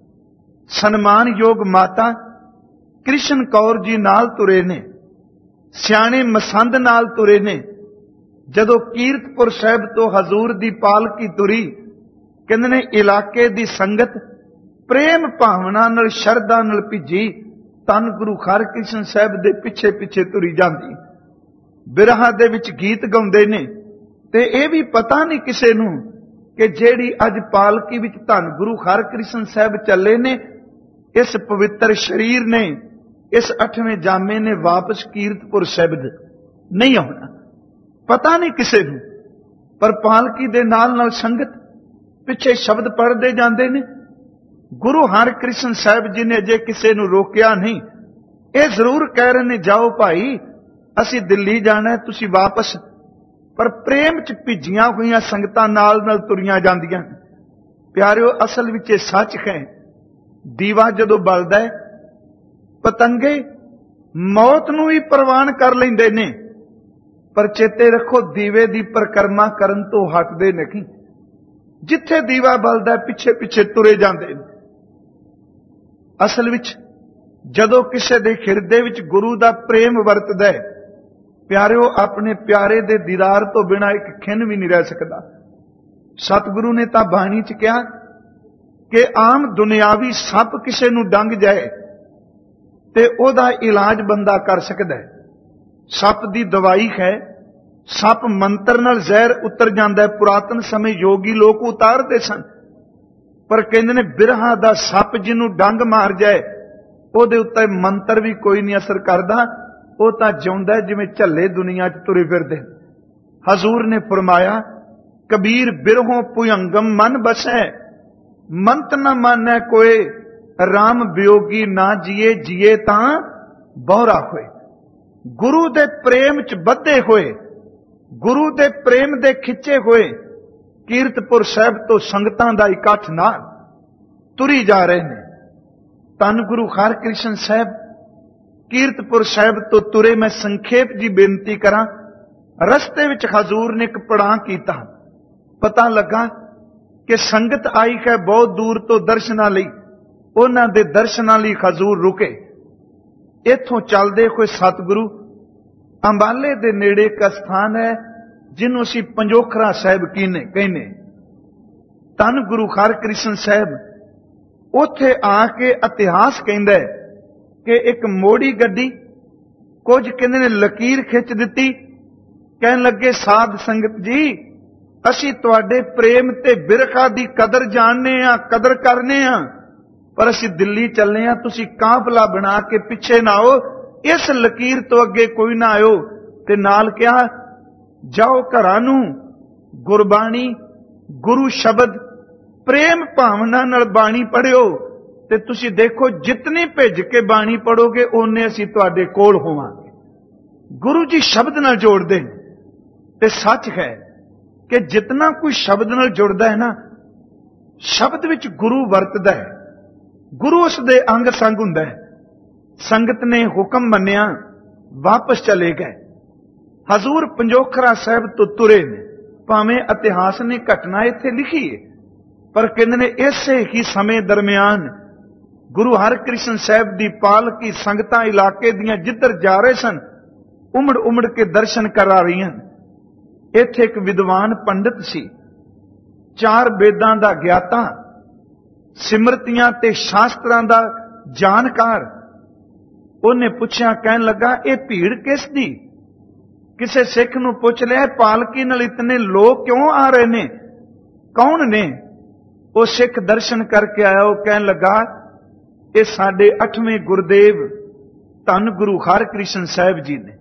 ਸਨਮਾਨਯੋਗ ਮਾਤਾ ਕ੍ਰਿਸ਼ਨ ਕੌਰ ਜੀ ਨਾਲ ਤੁਰੇ ਨੇ, ਸਿਆਣੇ ਮਸੰਦ ਨਾਲ ਤੁਰੇ ਨੇ। ਜਦੋਂ ਕੀਰਤਪੁਰ ਸਾਹਿਬ ਤੋਂ ਹਜ਼ੂਰ ਦੀ ਪਾਲਕੀ ਤੁਰੀ, ਕਹਿੰਦੇ ਨੇ ਇਲਾਕੇ ਦੀ ਸੰਗਤ ਪ੍ਰੇਮ ਭਾਵਨਾ ਨਾਲ, ਸ਼ਰਧਾ ਨਾਲ ਭਿੱਜੀ ਧੰਨ ਗੁਰੂ ਹਰਿਕ੍ਰਿਸ਼ਨ ਸਾਹਿਬ ਦੇ ਪਿੱਛੇ ਪਿੱਛੇ ਤੁਰੀ ਜਾਂਦੀ। ਬਿਰਹਾ ਦੇ ਵਿੱਚ ਗੀਤ ਗਾਉਂਦੇ ਨੇ ਤੇ ਇਹ ਵੀ ਪਤਾ ਨਹੀਂ ਕਿਸੇ ਨੂੰ ਕਿ ਜਿਹੜੀ ਅੱਜ ਪਾਲਕੀ ਵਿੱਚ ਧੰਨ ਗੁਰੂ ਹਰਿਕ੍ਰਿਸ਼ਨ ਸਾਹਿਬ ਚੱਲੇ ਨੇ, ਇਸ ਪਵਿੱਤਰ ਸਰੀਰ ਨੇ, ਇਸ ਅੱਠਵੇਂ ਜਾਮੇ ਨੇ ਵਾਪਸ ਕੀਰਤਪੁਰ ਸਾਹਿਬ ਨਹੀਂ ਆਉਣਾ। ਪਤਾ ਨਹੀਂ ਕਿਸੇ ਨੂੰ, ਪਰ ਪਾਲਕੀ ਦੇ ਨਾਲ ਨਾਲ ਸੰਗਤ ਪਿੱਛੇ ਸ਼ਬਦ ਪੜ੍ਹਦੇ ਜਾਂਦੇ ਨੇ। ਗੁਰੂ ਹਰਿਕ੍ਰਿਸ਼ਨ ਸਾਹਿਬ ਜੀ ਨੇ ਅਜੇ ਕਿਸੇ ਨੂੰ ਰੋਕਿਆ ਨਹੀਂ। ਇਹ ਜ਼ਰੂਰ ਕਹਿ ਰਹੇ ਨੇ, ਜਾਓ ਭਾਈ ਅਸੀਂ ਦਿੱਲੀ ਜਾਣਾ, ਤੁਸੀਂ ਵਾਪਸ। ਪਰ ਪ੍ਰੇਮ ਚ ਭਿੱਜੀਆਂ ਹੋਈਆਂ ਸੰਗਤਾਂ ਨਾਲ ਨਾਲ ਤੁਰੀਆਂ ਜਾਂਦੀਆਂ। ਪਿਆਰਿਓ, ਅਸਲ ਵਿੱਚ ਇਹ ਸੱਚ ਹੈ। ਦੀਵਾ ਜਦੋਂ ਬਲਦਾ ਹੈ, ਪਤੰਗੇ ਮੌਤ ਨੂੰ ਵੀ ਪ੍ਰਵਾਨ ਕਰ ਲੈਂਦੇ ਨੇ, ਪਰ ਚੇਤੇ ਰੱਖੋ ਦੀਵੇ ਦੀ ਪਰਿਕਰਮਾ ਕਰਨ ਤੋਂ ਹਟਦੇ ਨਹੀਂ। ਜਿੱਥੇ ਦੀਵਾ ਬਲਦਾ ਪਿੱਛੇ ਪਿੱਛੇ ਤੁਰੇ ਜਾਂਦੇ ਨੇ। ਅਸਲ ਵਿੱਚ ਜਦੋਂ ਕਿਸੇ ਦੇ ਹਿਰਦੇ ਵਿੱਚ ਗੁਰੂ ਦਾ ਪ੍ਰੇਮ ਵਰਤਦਾ ਹੈ, ਪਿਆਰਿਓ, ਆਪਣੇ ਪਿਆਰੇ ਦੇ ਦੀਦਾਰ ਤੋਂ ਬਿਨਾਂ ਇੱਕ ਖਿੰਨ ਵੀ ਨਹੀਂ ਰਹਿ ਸਕਦਾ। ਸਤਿਗੁਰੂ ਨੇ ਤਾਂ ਬਾਣੀ ਚ ਕਿਹਾ ਕਿ ਆਮ ਦੁਨਿਆਵੀ ਸੱਪ ਕਿਸੇ ਨੂੰ ਡੰਗ ਜਾਏ ਤੇ ਉਹਦਾ ਇਲਾਜ ਬੰਦਾ ਕਰ ਸਕਦਾ ਹੈ। ਸੱਪ ਦੀ ਦਵਾਈ ਹੈ, ਸੱਪ ਮੰਤਰ ਨਾਲ ਜ਼ਹਿਰ ਉਤਰ ਜਾਂਦਾ ਹੈ। ਪੁਰਾਤਨ ਸਮੇਂ ਯੋਗੀ ਲੋਕ ਉਤਾਰਦੇ ਸਨ, ਪਰ ਕਹਿੰਦੇ ਨੇ ਬਿਰਹਾ ਦਾ ਸੱਪ ਜਿਹਨੂੰ ਡੰਗ ਮਾਰ ਜਾਏ, ਉਹਦੇ ਉੱਤੇ ਮੰਤਰ ਵੀ ਕੋਈ ਨਹੀਂ ਅਸਰ ਕਰਦਾ। ਉਹ ਤਾਂ ਜਿਉਂਦਾ ਜਿਵੇਂ ਝੱਲੇ ਦੁਨੀਆ 'ਚ ਤੁਰੇ ਫਿਰਦੇ। ਹਜ਼ੂਰ ਨੇ ਫਰਮਾਇਆ, ਕਬੀਰ ਬਿਰਹੋਂ ਭੁਯੰਗਮ ਮਨ ਬਸੈ, ਮੰਤ ਨਾ ਮਾਨੈ ਕੋਏ, ਰਾਮ ਵਿਯੋਗੀ ਨਾ ਜੀਏ, ਜੀਏ ਤਾਂ ਬਹੁਰਾ ਹੋਏ। ਗੁਰੂ ਦੇ ਪ੍ਰੇਮ 'ਚ ਬੱਧੇ ਹੋਏ, ਗੁਰੂ ਦੇ ਪ੍ਰੇਮ ਦੇ ਖਿੱਚੇ ਹੋਏ ਕੀਰਤਪੁਰ ਸਾਹਿਬ ਤੋਂ ਸੰਗਤਾਂ ਦਾ ਇਕੱਠ ਨਾਲ ਤੁਰੀ ਜਾ ਰਹੇ ਨੇ। ਧੰਨ ਗੁਰੂ ਹਰਿਕ੍ਰਿਸ਼ਨ ਸਾਹਿਬ ਕੀਰਤਪੁਰ ਸਾਹਿਬ ਤੋਂ ਤੁਰੇ। ਮੈਂ ਸੰਖੇਪ ਜੀ ਬੇਨਤੀ ਕਰਾਂ, ਰਸਤੇ ਵਿੱਚ ਹਜ਼ੂਰ ਨੇ ਇੱਕ ਪੜਾਅ ਕੀਤਾ। ਪਤਾ ਲੱਗਾ ਕਿ ਸੰਗਤ ਆਈ ਹੈ ਬਹੁਤ ਦੂਰ ਤੋਂ ਦਰਸ਼ਨਾਂ ਲਈ। ਉਹਨਾਂ ਦੇ ਦਰਸ਼ਨਾਂ ਲਈ ਹਜ਼ੂਰ ਰੁਕੇ। ਇੱਥੋਂ ਚੱਲਦੇ ਹੋਏ ਸਤਿਗੁਰੂ ਅੰਬਾਲੇ ਦੇ ਨੇੜੇ ਇੱਕ ਸਥਾਨ ਹੈ ਜਿਹਨੂੰ ਅਸੀਂ ਪੰਜੋਖਰਾ ਸਾਹਿਬ ਕਹਿੰਦੇ ਕਹਿੰਦੇ ਧੰਨ ਗੁਰੂ ਹਰਿਕ੍ਰਿਸ਼ਨ ਸਾਹਿਬ। ਉੱਥੇ ਆ ਕੇ ਇਤਿਹਾਸ ਕਹਿੰਦਾ ਹੈ ਕਿ ਇੱਕ ਮੋੜੀ ਗੱਡੀ, ਕੁਝ ਕਹਿੰਦੇ ਨੇ ਲਕੀਰ ਖਿੱਚ ਦਿੱਤੀ। ਕਹਿਣ ਲੱਗੇ, ਸਾਧ ਸੰਗਤ ਜੀ, ਅਸੀਂ ਤੁਹਾਡੇ ਪ੍ਰੇਮ ਤੇ ਬਿਰਖਾ ਦੀ ਕਦਰ ਜਾਣਦੇ ਹਾਂ, ਕਦਰ ਕਰਨੇ ਹਾਂ, ਪਰ ਅਸੀਂ ਦਿੱਲੀ ਚੱਲੇ ਹਾਂ। ਤੁਸੀਂ ਕਾਫਲਾ ਬਣਾ ਕੇ ਪਿੱਛੇ ਨਾ ਆਓ, ਇਸ ਲਕੀਰ ਤੋਂ ਅੱਗੇ ਕੋਈ ਨਾ ਆਇਓ। ਤੇ ਨਾਲ ਕਿਹਾ, ਜਾਓ ਘਰਾਂ ਨੂੰ, ਗੁਰਬਾਣੀ, ਗੁਰੂ ਸ਼ਬਦ, ਪ੍ਰੇਮ ਭਾਵਨਾ ਨਾਲ ਬਾਣੀ ਪੜ੍ਹਿਓ। ਤੇ ਤੁਸੀਂ ਦੇਖੋ, ਜਿਤਨੀ ਭਿੱਜ ਕੇ ਬਾਣੀ ਪੜੋਗੇ ਓਨੇ ਅਸੀਂ ਤੁਹਾਡੇ ਕੋਲ ਹੋਵਾਂਗੇ। ਗੁਰੂ ਜੀ ਸ਼ਬਦ ਨਾਲ ਜੋੜਦੇ ਨੇ। ਤੇ ਸੱਚ ਹੈ ਕਿ ਜਿਤਨਾ ਕੋਈ ਸ਼ਬਦ ਨਾਲ ਜੁੜਦਾ ਹੈ ਨਾ, ਸ਼ਬਦ ਵਿੱਚ ਗੁਰੂ ਵਰਤਦਾ ਹੈ, ਗੁਰੂ ਉਸ ਦੇ ਅੰਗ ਸੰਗ ਹੁੰਦਾ ਹੈ। ਸੰਗਤ ਨੇ ਹੁਕਮ ਮੰਨਿਆ, ਵਾਪਸ ਚਲੇ ਗਏ। ਹਜ਼ੂਰ ਪੰਜੋਖਰਾ ਸਾਹਿਬ ਤੋਂ ਤੁਰੇ ਨੇ। ਭਾਵੇਂ ਇਤਿਹਾਸ ਨੇ ਘਟਨਾ ਇੱਥੇ ਲਿਖੀ ਹੈ, ਪਰ ਕਹਿੰਦੇ ਨੇ ਇਸੇ ਹੀ ਸਮੇਂ ਦਰਮਿਆਨ ਗੁਰੂ ਹਰਿਕ੍ਰਿਸ਼ਨ ਸਾਹਿਬ ਦੀ ਪਾਲਕੀ ਸੰਗਤਾਂ ਇਲਾਕੇ ਦੀਆਂ ਜਿੱਧਰ ਜਾ ਰਹੇ ਸਨ, ਉਮੜ ਉਮੜ ਕੇ ਦਰਸ਼ਨ ਕਰਾ ਰਹੀਆਂ। ਇੱਥੇ ਇੱਕ ਵਿਦਵਾਨ ਪੰਡਿਤ ਸੀ, ਚਾਰ ਵੇਦਾਂ ਦਾ ਗਿਆਤਾ, ਸਿਮਰਤੀਆਂ ਤੇ ਸ਼ਾਸਤਰਾਂ ਦਾ ਜਾਣਕਾਰ। ਉਹਨੇ ਪੁੱਛਿਆ, ਕਹਿਣ ਲੱਗਾ, ਇਹ ਭੀੜ ਕਿਸ ਦੀ? ਕਿਸੇ ਸਿੱਖ ਨੂੰ ਪੁੱਛ ਲਿਆ, ਪਾਲਕੀ ਨਾਲ ਇਤਨੇ ਲੋਕ ਕਿਉਂ ਆ ਰਹੇ ਨੇ, ਕੌਣ ਨੇ? ਉਹ ਸਿੱਖ ਦਰਸ਼ਨ ਕਰਕੇ ਆਇਆ। ਉਹ ਕਹਿਣ ਲੱਗਾ, ਇਹ ਸਾਡੇ ਅੱਠਵੇਂ ਗੁਰਦੇਵ ਧੰਨ ਗੁਰੂ ਹਰਿਕ੍ਰਿਸ਼ਨ ਸਾਹਿਬ ਜੀ ਨੇ।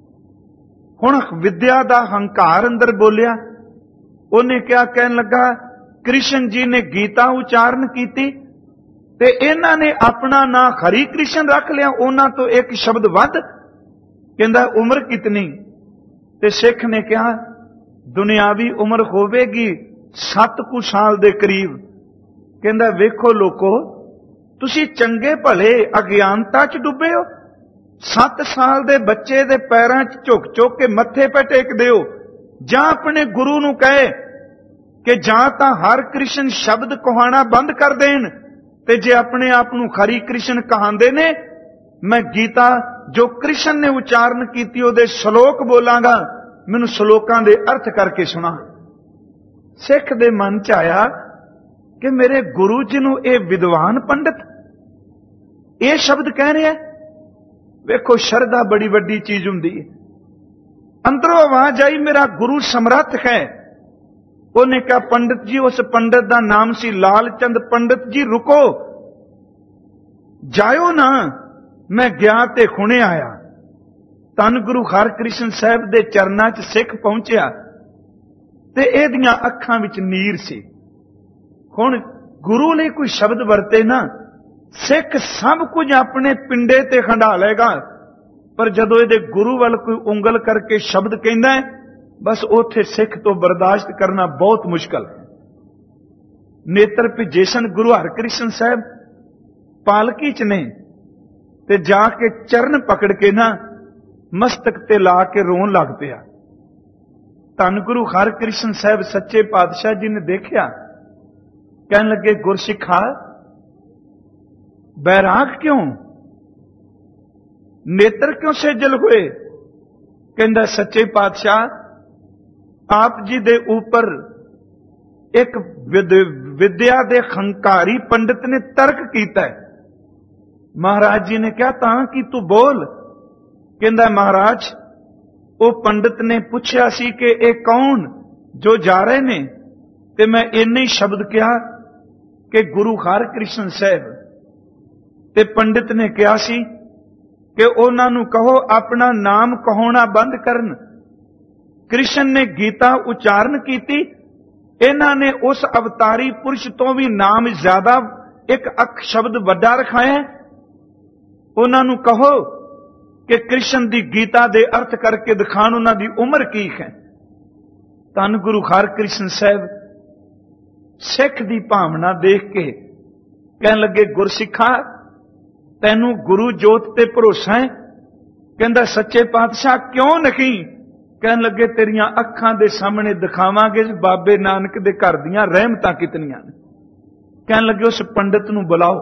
ਹੁਣ ਵਿਦਿਆ ਦਾ ਹੰਕਾਰ ਅੰਦਰ ਬੋਲਿਆ। ਉਹਨੇ ਕਿਹਾ, ਕਹਿਣ ਲੱਗਾ, ਕ੍ਰਿਸ਼ਨ ਜੀ ਨੇ ਗੀਤਾ ਉਚਾਰਨ ਕੀਤੀ ਤੇ ਇਹਨਾਂ ਨੇ ਆਪਣਾ ਨਾਂ ਹਰੀ ਕ੍ਰਿਸ਼ਨ ਰੱਖ ਲਿਆ, ਉਹਨਾਂ ਤੋਂ ਇੱਕ ਸ਼ਬਦ ਵੱਧ। ਕਹਿੰਦਾ, ਉਮਰ ਕਿਤਨੀ? ਤੇ ਸਿੱਖ ਨੇ ਕਿਹਾ, ਦੁਨਿਆਵੀ ਉਮਰ ਹੋਵੇਗੀ ਸੱਤ ਕੁ ਸਾਲ ਦੇ ਕਰੀਬ। ਕਹਿੰਦਾ, ਵੇਖੋ ਲੋਕੋ, ਤੁਸੀਂ ਚੰਗੇ ਭਲੇ ਅਗਿਆਨਤਾ 'ਚ ਡੁੱਬੇ ਹੋ। ਸੱਤ ਸਾਲ ਦੇ ਬੱਚੇ ਦੇ ਪੈਰਾਂ 'ਚ ਝੁਕ ਝੁਕ ਕੇ ਮੱਥੇ 'ਤੇ ਟੇਕਦੇ ਹੋ। ਜਾਂ ਆਪਣੇ ਗੁਰੂ ਨੂੰ ਕਹੇ ਕਿ ਜਾਂ ਤਾਂ ਹਰ ਕ੍ਰਿਸ਼ਨ ਸ਼ਬਦ ਕਹਾਣਾ ਬੰਦ ਕਰ ਦੇਣ, ਤੇ ਜੇ ਆਪਣੇ ਆਪ ਨੂੰ ਹਰੀ ਕ੍ਰਿਸ਼ਨ ਕਹਾਂਦੇ ਨੇ, ਮੈਂ ਗੀਤਾ ਜੋ ਕ੍ਰਿਸ਼ਨ ਨੇ ਉਚਾਰਨ ਕੀਤੀ ਉਹਦੇ ਸ਼ਲੋਕ ਬੋਲਾਂਗਾ, ਮੈਨੂੰ ਸ਼ਲੋਕਾਂ ਦੇ ਅਰਥ ਕਰਕੇ ਸੁਣਾ। ਸਿੱਖ ਦੇ ਮਨ ਚ ਆਇਆ ਕਿ ਮੇਰੇ ਗੁਰੂ ਜੀ ਨੂੰ ਇਹ ਵਿਦਵਾਨ ਪੰਡਤ ਇਹ ਸ਼ਬਦ ਕਹਿ ਰਿਹਾ। ਵੇਖੋ ਸ਼ਰਧਾ ਬੜੀ ਵੱਡੀ ਚੀਜ਼ ਹੁੰਦੀ ਹੈ। ਅੰਦਰੋਂ ਆਵਾਜ਼ ਆਈ, ਮੇਰਾ ਗੁਰੂ ਸਮਰੱਥ ਹੈ। ਉਹਨੇ ਕਿਹਾ, ਪੰਡਤ ਜੀ, ਉਸ ਪੰਡਤ ਦਾ ਨਾਮ ਸੀ ਲਾਲ ਚੰਦ ਪੰਡਤ ਜੀ, ਰੁਕੋ, ਜਾਇਓ ਨਾ। ਮੈਂ ਗਿਆ ਤੇ ਹੁਣੇ ਆਇਆ। ਧੰਨ ਗੁਰੂ ਹਰਕ੍ਰਿਸ਼ਨ ਸਾਹਿਬ ਦੇ ਚਰਨਾਂ 'ਚ ਸਿੱਖ ਪਹੁੰਚਿਆ ਤੇ ਇਹਦੀਆਂ ਅੱਖਾਂ ਵਿੱਚ ਨੀਰ ਸੀ। ਹੁਣ ਗੁਰੂ ਲਈ ਕੋਈ ਸ਼ਬਦ ਵਰਤੇ ਨਾ, ਸਿੱਖ ਸਭ ਕੁਝ ਆਪਣੇ ਪਿੰਡੇ ਤੇ ਖੰਡਾ ਲਏਗਾ, ਪਰ ਜਦੋਂ ਇਹਦੇ ਗੁਰੂ ਵੱਲ ਕੋਈ ਉਂਗਲ ਕਰਕੇ ਸ਼ਬਦ ਕਹਿੰਦਾ ਹੈ, ਬਸ ਉੱਥੇ ਸਿੱਖ ਤੋਂ ਬਰਦਾਸ਼ਤ ਕਰਨਾ ਬਹੁਤ ਮੁਸ਼ਕਲ ਹੈ। ਨੇਤਰ ਭਿੱਜੇ ਸਨ ਗੁਰੂ ਹਰਕ੍ਰਿਸ਼ਨ ਸਾਹਿਬ, ਪਾਲਕੀ 'ਚ ਨੇ, ਤੇ ਜਾ ਕੇ ਚਰਨ ਪਕੜ ਕੇ ਨਾ ਮਸਤਕ ਤੇ ਲਾ ਕੇ ਰੋਣ ਲੱਗ ਪਿਆ। ਧੰਨ ਗੁਰੂ ਹਰਕ੍ਰਿਸ਼ਨ ਸਾਹਿਬ ਸੱਚੇ ਪਾਤਸ਼ਾਹ ਜੀ ਨੇ ਦੇਖਿਆ, ਕਹਿਣ ਲੱਗੇ, ਗੁਰਸਿੱਖਾ, ਬੈਰਾਗ ਕਿਉਂ, ਨੇਤਰ ਕਿਉਂ ਸੇਜਲ ਹੋਏ? ਕਹਿੰਦਾ, ਸੱਚੇ ਪਾਤਸ਼ਾਹ, ਆਪ ਜੀ ਦੇ ਉੱਪਰ ਇੱਕ ਵਿਦਿਆ ਦੇ ਹੰਕਾਰੀ ਪੰਡਿਤ ਨੇ ਤਰਕ ਕੀਤਾ ਹੈ। ਮਹਾਰਾਜ ਜੀ ਨੇ ਕਿਹਾ, ਤਾਂ ਕਿ ਤੂੰ ਬੋਲ। ਕਹਿੰਦਾ, ਮਹਾਰਾਜ, ਉਹ ਪੰਡਿਤ ਨੇ ਪੁੱਛਿਆ ਸੀ ਕਿ ਇਹ ਕੌਣ ਜੋ ਜਾ ਰਹੇ ਨੇ, ਤੇ ਮੈਂ ਇੰਨੇ ਹੀ ਸ਼ਬਦ ਕਿਹਾ ਕਿ ਗੁਰੂ ਹਰਕ੍ਰਿਸ਼ਨ ਸਾਹਿਬ। ਤੇ ਪੰਡਿਤ ਨੇ ਕਿਹਾ ਸੀ ਕਿ ਉਹਨਾਂ ਨੂੰ ਕਹੋ ਆਪਣਾ ਨਾਮ ਕਹਾਉਣਾ ਬੰਦ ਕਰਨ। ਕ੍ਰਿਸ਼ਨ ਨੇ ਗੀਤਾ ਉਚਾਰਨ ਕੀਤੀ, ਇਹਨਾਂ ਨੇ ਉਸ ਅਵਤਾਰੀ ਪੁਰਸ਼ ਤੋਂ ਵੀ ਨਾਮ ਜ਼ਿਆਦਾ ਇੱਕ ਅੱਖ ਸ਼ਬਦ ਵੱਡਾ ਰਖਾਇਆ। ਉਹਨਾਂ ਨੂੰ ਕਹੋ ਕਿ ਕ੍ਰਿਸ਼ਨ ਦੀ ਗੀਤਾ ਦੇ ਅਰਥ ਕਰਕੇ ਦਿਖਾਣ, ਉਹਨਾਂ ਦੀ ਉਮਰ ਕੀ ਹੈ। ਧੰਨ ਗੁਰੂ ਹਰਕ੍ਰਿਸ਼ਨ ਸਾਹਿਬ ਸਿੱਖ ਦੀ ਭਾਵਨਾ ਦੇਖ ਕੇ ਕਹਿਣ ਲੱਗੇ, ਗੁਰਸਿੱਖਾ, ਤੈਨੂੰ ਗੁਰੂ ਜੋਤ ਤੇ ਭਰੋਸਾ ਹੈ? ਕਹਿੰਦਾ, ਸੱਚੇ ਪਾਤਸ਼ਾਹ, ਕਿਉਂ ਨਹੀਂ? ਕਹਿਣ ਲੱਗੇ, ਤੇਰੀਆਂ ਅੱਖਾਂ ਦੇ ਸਾਹਮਣੇ ਦਿਖਾਵਾਂਗੇ ਬਾਬੇ ਨਾਨਕ ਦੇ ਘਰ ਦੀਆਂ ਰਹਿਮਤਾਂ ਕਿਤਨੀਆਂ ਨੇ। ਕਹਿਣ ਲੱਗੇ, ਉਸ ਪੰਡਿਤ ਨੂੰ ਬੁਲਾਓ।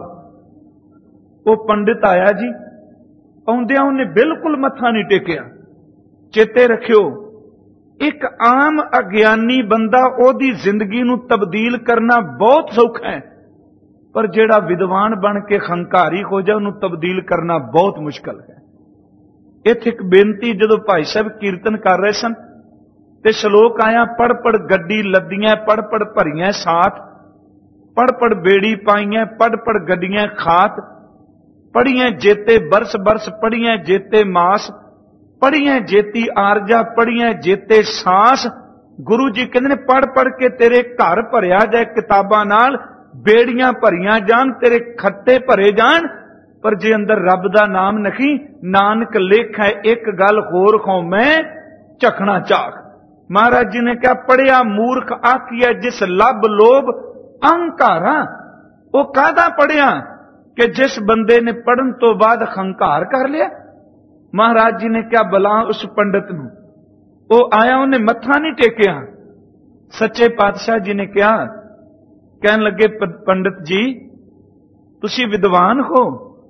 ਉਹ ਪੰਡਿਤ ਆਇਆ ਜੀ। ਆਉਂਦਿਆਂ ਉਹਨੇ ਬਿਲਕੁਲ ਮੱਥਾ ਨਹੀਂ ਟੇਕਿਆ। ਚੇਤੇ ਰੱਖਿਓ, ਇੱਕ ਆਮ ਅਗਿਆਨੀ ਬੰਦਾ, ਉਹਦੀ ਜ਼ਿੰਦਗੀ ਨੂੰ ਤਬਦੀਲ ਕਰਨਾ ਬਹੁਤ ਸੌਖਾ ਹੈ, ਪਰ ਜਿਹੜਾ ਵਿਦਵਾਨ ਬਣ ਕੇ ਹੰਕਾਰੀ ਹੋ ਜਾ, ਉਹਨੂੰ ਤਬਦੀਲ ਕਰਨਾ ਬਹੁਤ ਮੁਸ਼ਕਲ ਹੈ। ਇੱਥੇ ਇੱਕ ਬੇਨਤੀ, ਜਦੋਂ ਭਾਈ ਸਾਹਿਬ ਕੀਰਤਨ ਕਰ ਰਹੇ ਸਨ ਤੇ ਸ਼ਲੋਕ ਆਇਆ, ਪੜ ਪੜ ਗੱਡੀ ਲੱਦੀਆਂ, ਪੜ ਪੜ ਭਰੀਆਂ ਸਾਥ, ਪੜ ਪੜ ਬੇੜੀ ਪਾਈਆਂ, ਪੜ ਪੜ ਗੱਡੀਆਂ ਖਾਤ, ਪੜੀਆਂ ਜੇਤੇ ਬਰਸ ਬਰਸ, ਪੜੀਆਂ ਜੇਤੇ ਮਾਸ, ਪੜੀਆਂ ਜੇਤੀ ਆਰਜਾ, ਪੜੀਆਂ ਜੇਤੇ ਸਾਸ। ਗੁਰੂ ਜੀ ਕਹਿੰਦੇ ਨੇ, ਪੜ ਪੜ ਕੇ ਤੇਰੇ ਘਰ ਭਰਿਆ ਜਾਏ ਕਿਤਾਬਾਂ ਨਾਲ, ਬੇੜੀਆਂ ਭਰੀਆਂ ਜਾਣ, ਤੇਰੇ ਖੱਤੇ ਭਰੇ ਜਾਣ, ਪਰ ਜੇ ਅੰਦਰ ਰੱਬ ਦਾ ਨਾਮ ਨਹੀਂ, ਨਾਨਕ ਲੇਖੈ ਇੱਕ ਗੱਲ ਹੋਰ ਖੋ ਮੈਂ ਝਖਣਾ ਚਾਖ। ਮਹਾਰਾਜ ਜੀ ਨੇ ਕਿਹਾ, ਪੜਿਆ ਮੂਰਖ ਆਖੀਐ ਜਿਸ ਲੱਭ ਲੋਭ ਅਹੰਕਾਰਾ। ਉਹ ਕਾਹਦਾ ਪੜਿਆ ਕਿ ਜਿਸ ਬੰਦੇ ਨੇ ਪੜਨ ਤੋਂ ਬਾਅਦ ਹੰਕਾਰ ਕਰ ਲਿਆ। ਮਹਾਰਾਜ ਜੀ ਨੇ ਕਿਹਾ, ਬਲਾ ਉਸ ਪੰਡਿਤ ਨੂੰ। ਉਹ ਆਇਆ, ਉਹਨੇ ਮੱਥਾ ਨਹੀਂ ਟੇਕਿਆ। ਸੱਚੇ ਪਾਤਸ਼ਾਹ ਜੀ ਨੇ ਕਿਹਾ, ਕਹਿਣ ਲੱਗੇ, ਪੰਡਿਤ ਜੀ, ਤੁਸੀਂ ਵਿਦਵਾਨ ਹੋ,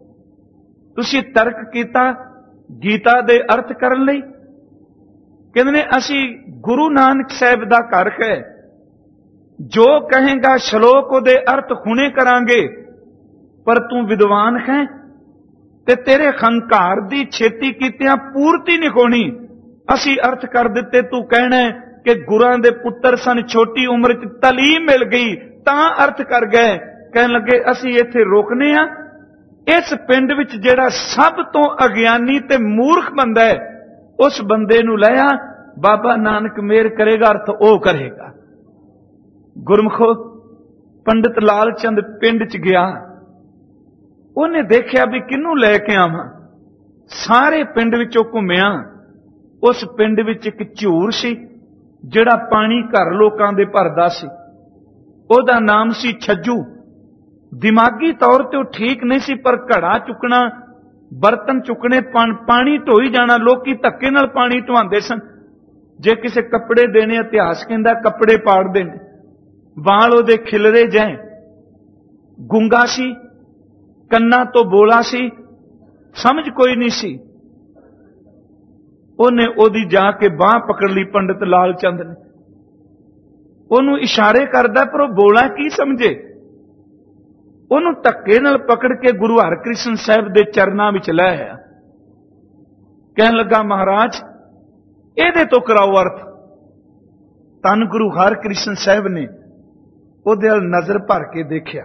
ਤੁਸੀਂ ਤਰਕ ਕੀਤਾ ਗੀਤਾ ਦੇ ਅਰਥ ਕਰਨ ਲਈ। ਕਹਿੰਦੇ ਨੇ, ਅਸੀਂ ਗੁਰੂ ਨਾਨਕ ਸਾਹਿਬ ਦਾ ਘਰ ਹੈ, ਜੋ ਕਹੇਗਾ ਸ਼ਲੋਕ ਉਹਦੇ ਅਰਥ ਹੁਣੇ ਕਰਾਂਗੇ, ਪਰ ਤੂੰ ਵਿਦਵਾਨ ਹੈ ਤੇ ਤੇਰੇ ਹੰਕਾਰ ਦੀ ਛੇਤੀ ਕੀਤਿਆਂ ਪੂਰਤੀ ਨਹੀਂ ਹੋਣੀ। ਅਸੀਂ ਅਰਥ ਕਰ ਦਿੱਤੇ, ਤੂੰ ਕਹਿਣਾ ਕਿ ਗੁਰਾਂ ਦੇ ਪੁੱਤਰ ਸਨ, ਛੋਟੀ ਉਮਰ 'ਚ ਤਾਲੀਮ ਮਿਲ ਗਈ ਤਾਂ ਅਰਥ ਕਰ ਗਏ। ਕਹਿਣ ਲੱਗੇ, ਅਸੀਂ ਇੱਥੇ ਰੋਕਨੇ ਆ। ਇਸ ਪਿੰਡ ਵਿੱਚ ਜਿਹੜਾ ਸਭ ਤੋਂ ਅਗਿਆਨੀ ਤੇ ਮੂਰਖ ਬੰਦਾ ਹੈ, ਉਸ ਬੰਦੇ ਨੂੰ ਲਿਆ, ਬਾਬਾ ਨਾਨਕ ਮਿਹਰ ਕਰੇਗਾ, ਅਰਥ ਉਹ ਕਰੇਗਾ। ਗੁਰਮਖੋ, ਪੰਡਿਤ ਲਾਲ ਚੰਦ ਪਿੰਡ 'ਚ ਗਿਆ। ਉਹਨੇ ਦੇਖਿਆ ਵੀ ਕਿਹਨੂੰ ਲੈ ਕੇ ਆਵਾਂ। ਸਾਰੇ ਪਿੰਡ ਵਿੱਚੋਂ ਘੁੰਮਿਆ। ਉਸ ਪਿੰਡ ਵਿੱਚ ਇੱਕ ਝੂਰ ਸੀ, ਜਿਹੜਾ ਪਾਣੀ ਘਰ ਲੋਕਾਂ ਦੇ ਭਰਦਾ ਸੀ। ਉਹਦਾ ਨਾਮ ਸੀ ਛੱਜੂ। ਦਿਮਾਗੀ ਤੌਰ ਤੇ ਉਹ ਠੀਕ ਨਹੀਂ ਸੀ, ਪਰ ਘੜਾ ਚੁੱਕਣਾ, ਬਰਤਨ ਚੁੱਕਣੇ, ਪਾਣੀ ਢੋਈ ਜਾਣਾ, ਲੋਕੀ ਧੱਕੇ ਨਾਲ ਪਾਣੀ ਢਵਾਉਂਦੇ ਸਨ। जे किसी कपड़े देने इतिहास कहता कपड़े पाड़ते हैं, वाल ओदे खिलरे जाए, गुंगा सी, कन्ना तो बोला सी, समझ कोई नहीं सी। उन्हें ओदी जाके बाह पकड़ ली पंडित लाल चंद ने, ओनू इशारे करदा पर वो बोला की समझे। ओनू धक्के नाल पकड़ के गुरु हरकृष्ण साहब दे चरनां विच लै आया। कहन लगा महाराज एदे तो कराओ अर्थ। धन गुरु हरकृष्ण साहब ने ओदे अल नजर भर के देखिया,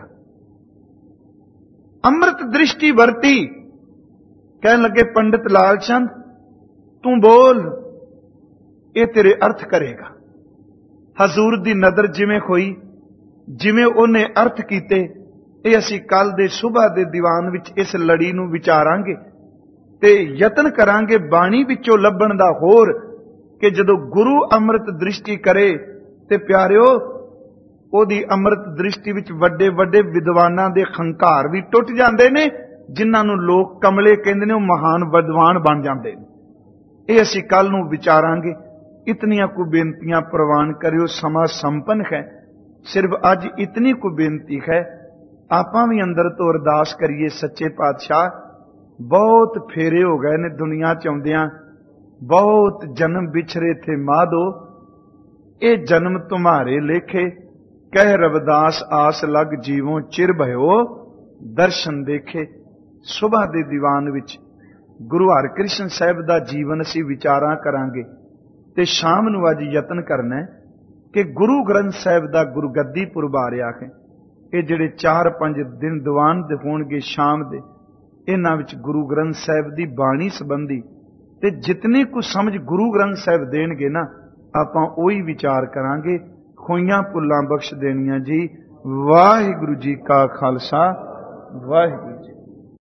अमृत दृष्टि वरती। कहन लगे पंडित लाल चंद तू बोल, ये तेरे अर्थ करेगा। हजूर दी नजर जिवें होई, जिवें उन्हें अर्थ कीते, ये असीं कल दे सुबह दे दीवान विच इस लड़ी नूं विचारांगे ते यतन करांगे बाणी विचों लभण दा होर कि जदों गुरु अमृत दृष्टि करे ते प्यारिओ ओदी अमृत दृष्टि विच वड्डे वड्डे विद्वानां दे खंकार भी टुट जांदे ने, जिन्हां नूं लोक कमले कहंदे ने, महान विद्वान बन जांदे ने। ये असीं कल नूं विचारांगे। इतनियां को बेनतियां प्रवान करियो, समा संपन्न है। सिर्फ अज इतनी को बेनती है, आपां भी अंदर तो अरदास करिए, सच्चे पातशाह बहुत फेरे हो गए ने दुनिया च आउंदियां, बहुत जन्म बिछरे थे माधो, ये जन्म तुम्हारे लेखे, कह रविदास आस लग जीवों चिर भयो दर्शन देखे। सुबह दे दीवान विच गुरु हरकृष्ण साहब दा जीवन असीं विचारां करांगे ते शाम नूं अज यतन करना है कि गुरु ग्रंथ साहब दा गुरगद्दी पुरब आ रहा है। ये जिहड़े चार पंज दिन दीवान दे होणगे शाम दे, इन्हां विच गुरु ग्रंथ साहब दी बाणी संबंधी ते जितनी कुछ समझ गुरु ग्रंथ साहब देणगे ना, आपां ओही विचार करांगे। खोइयां भुल्लां बख्श देणियां जी। वाहिगुरू जी का खालसा, वाहिगुरू जी।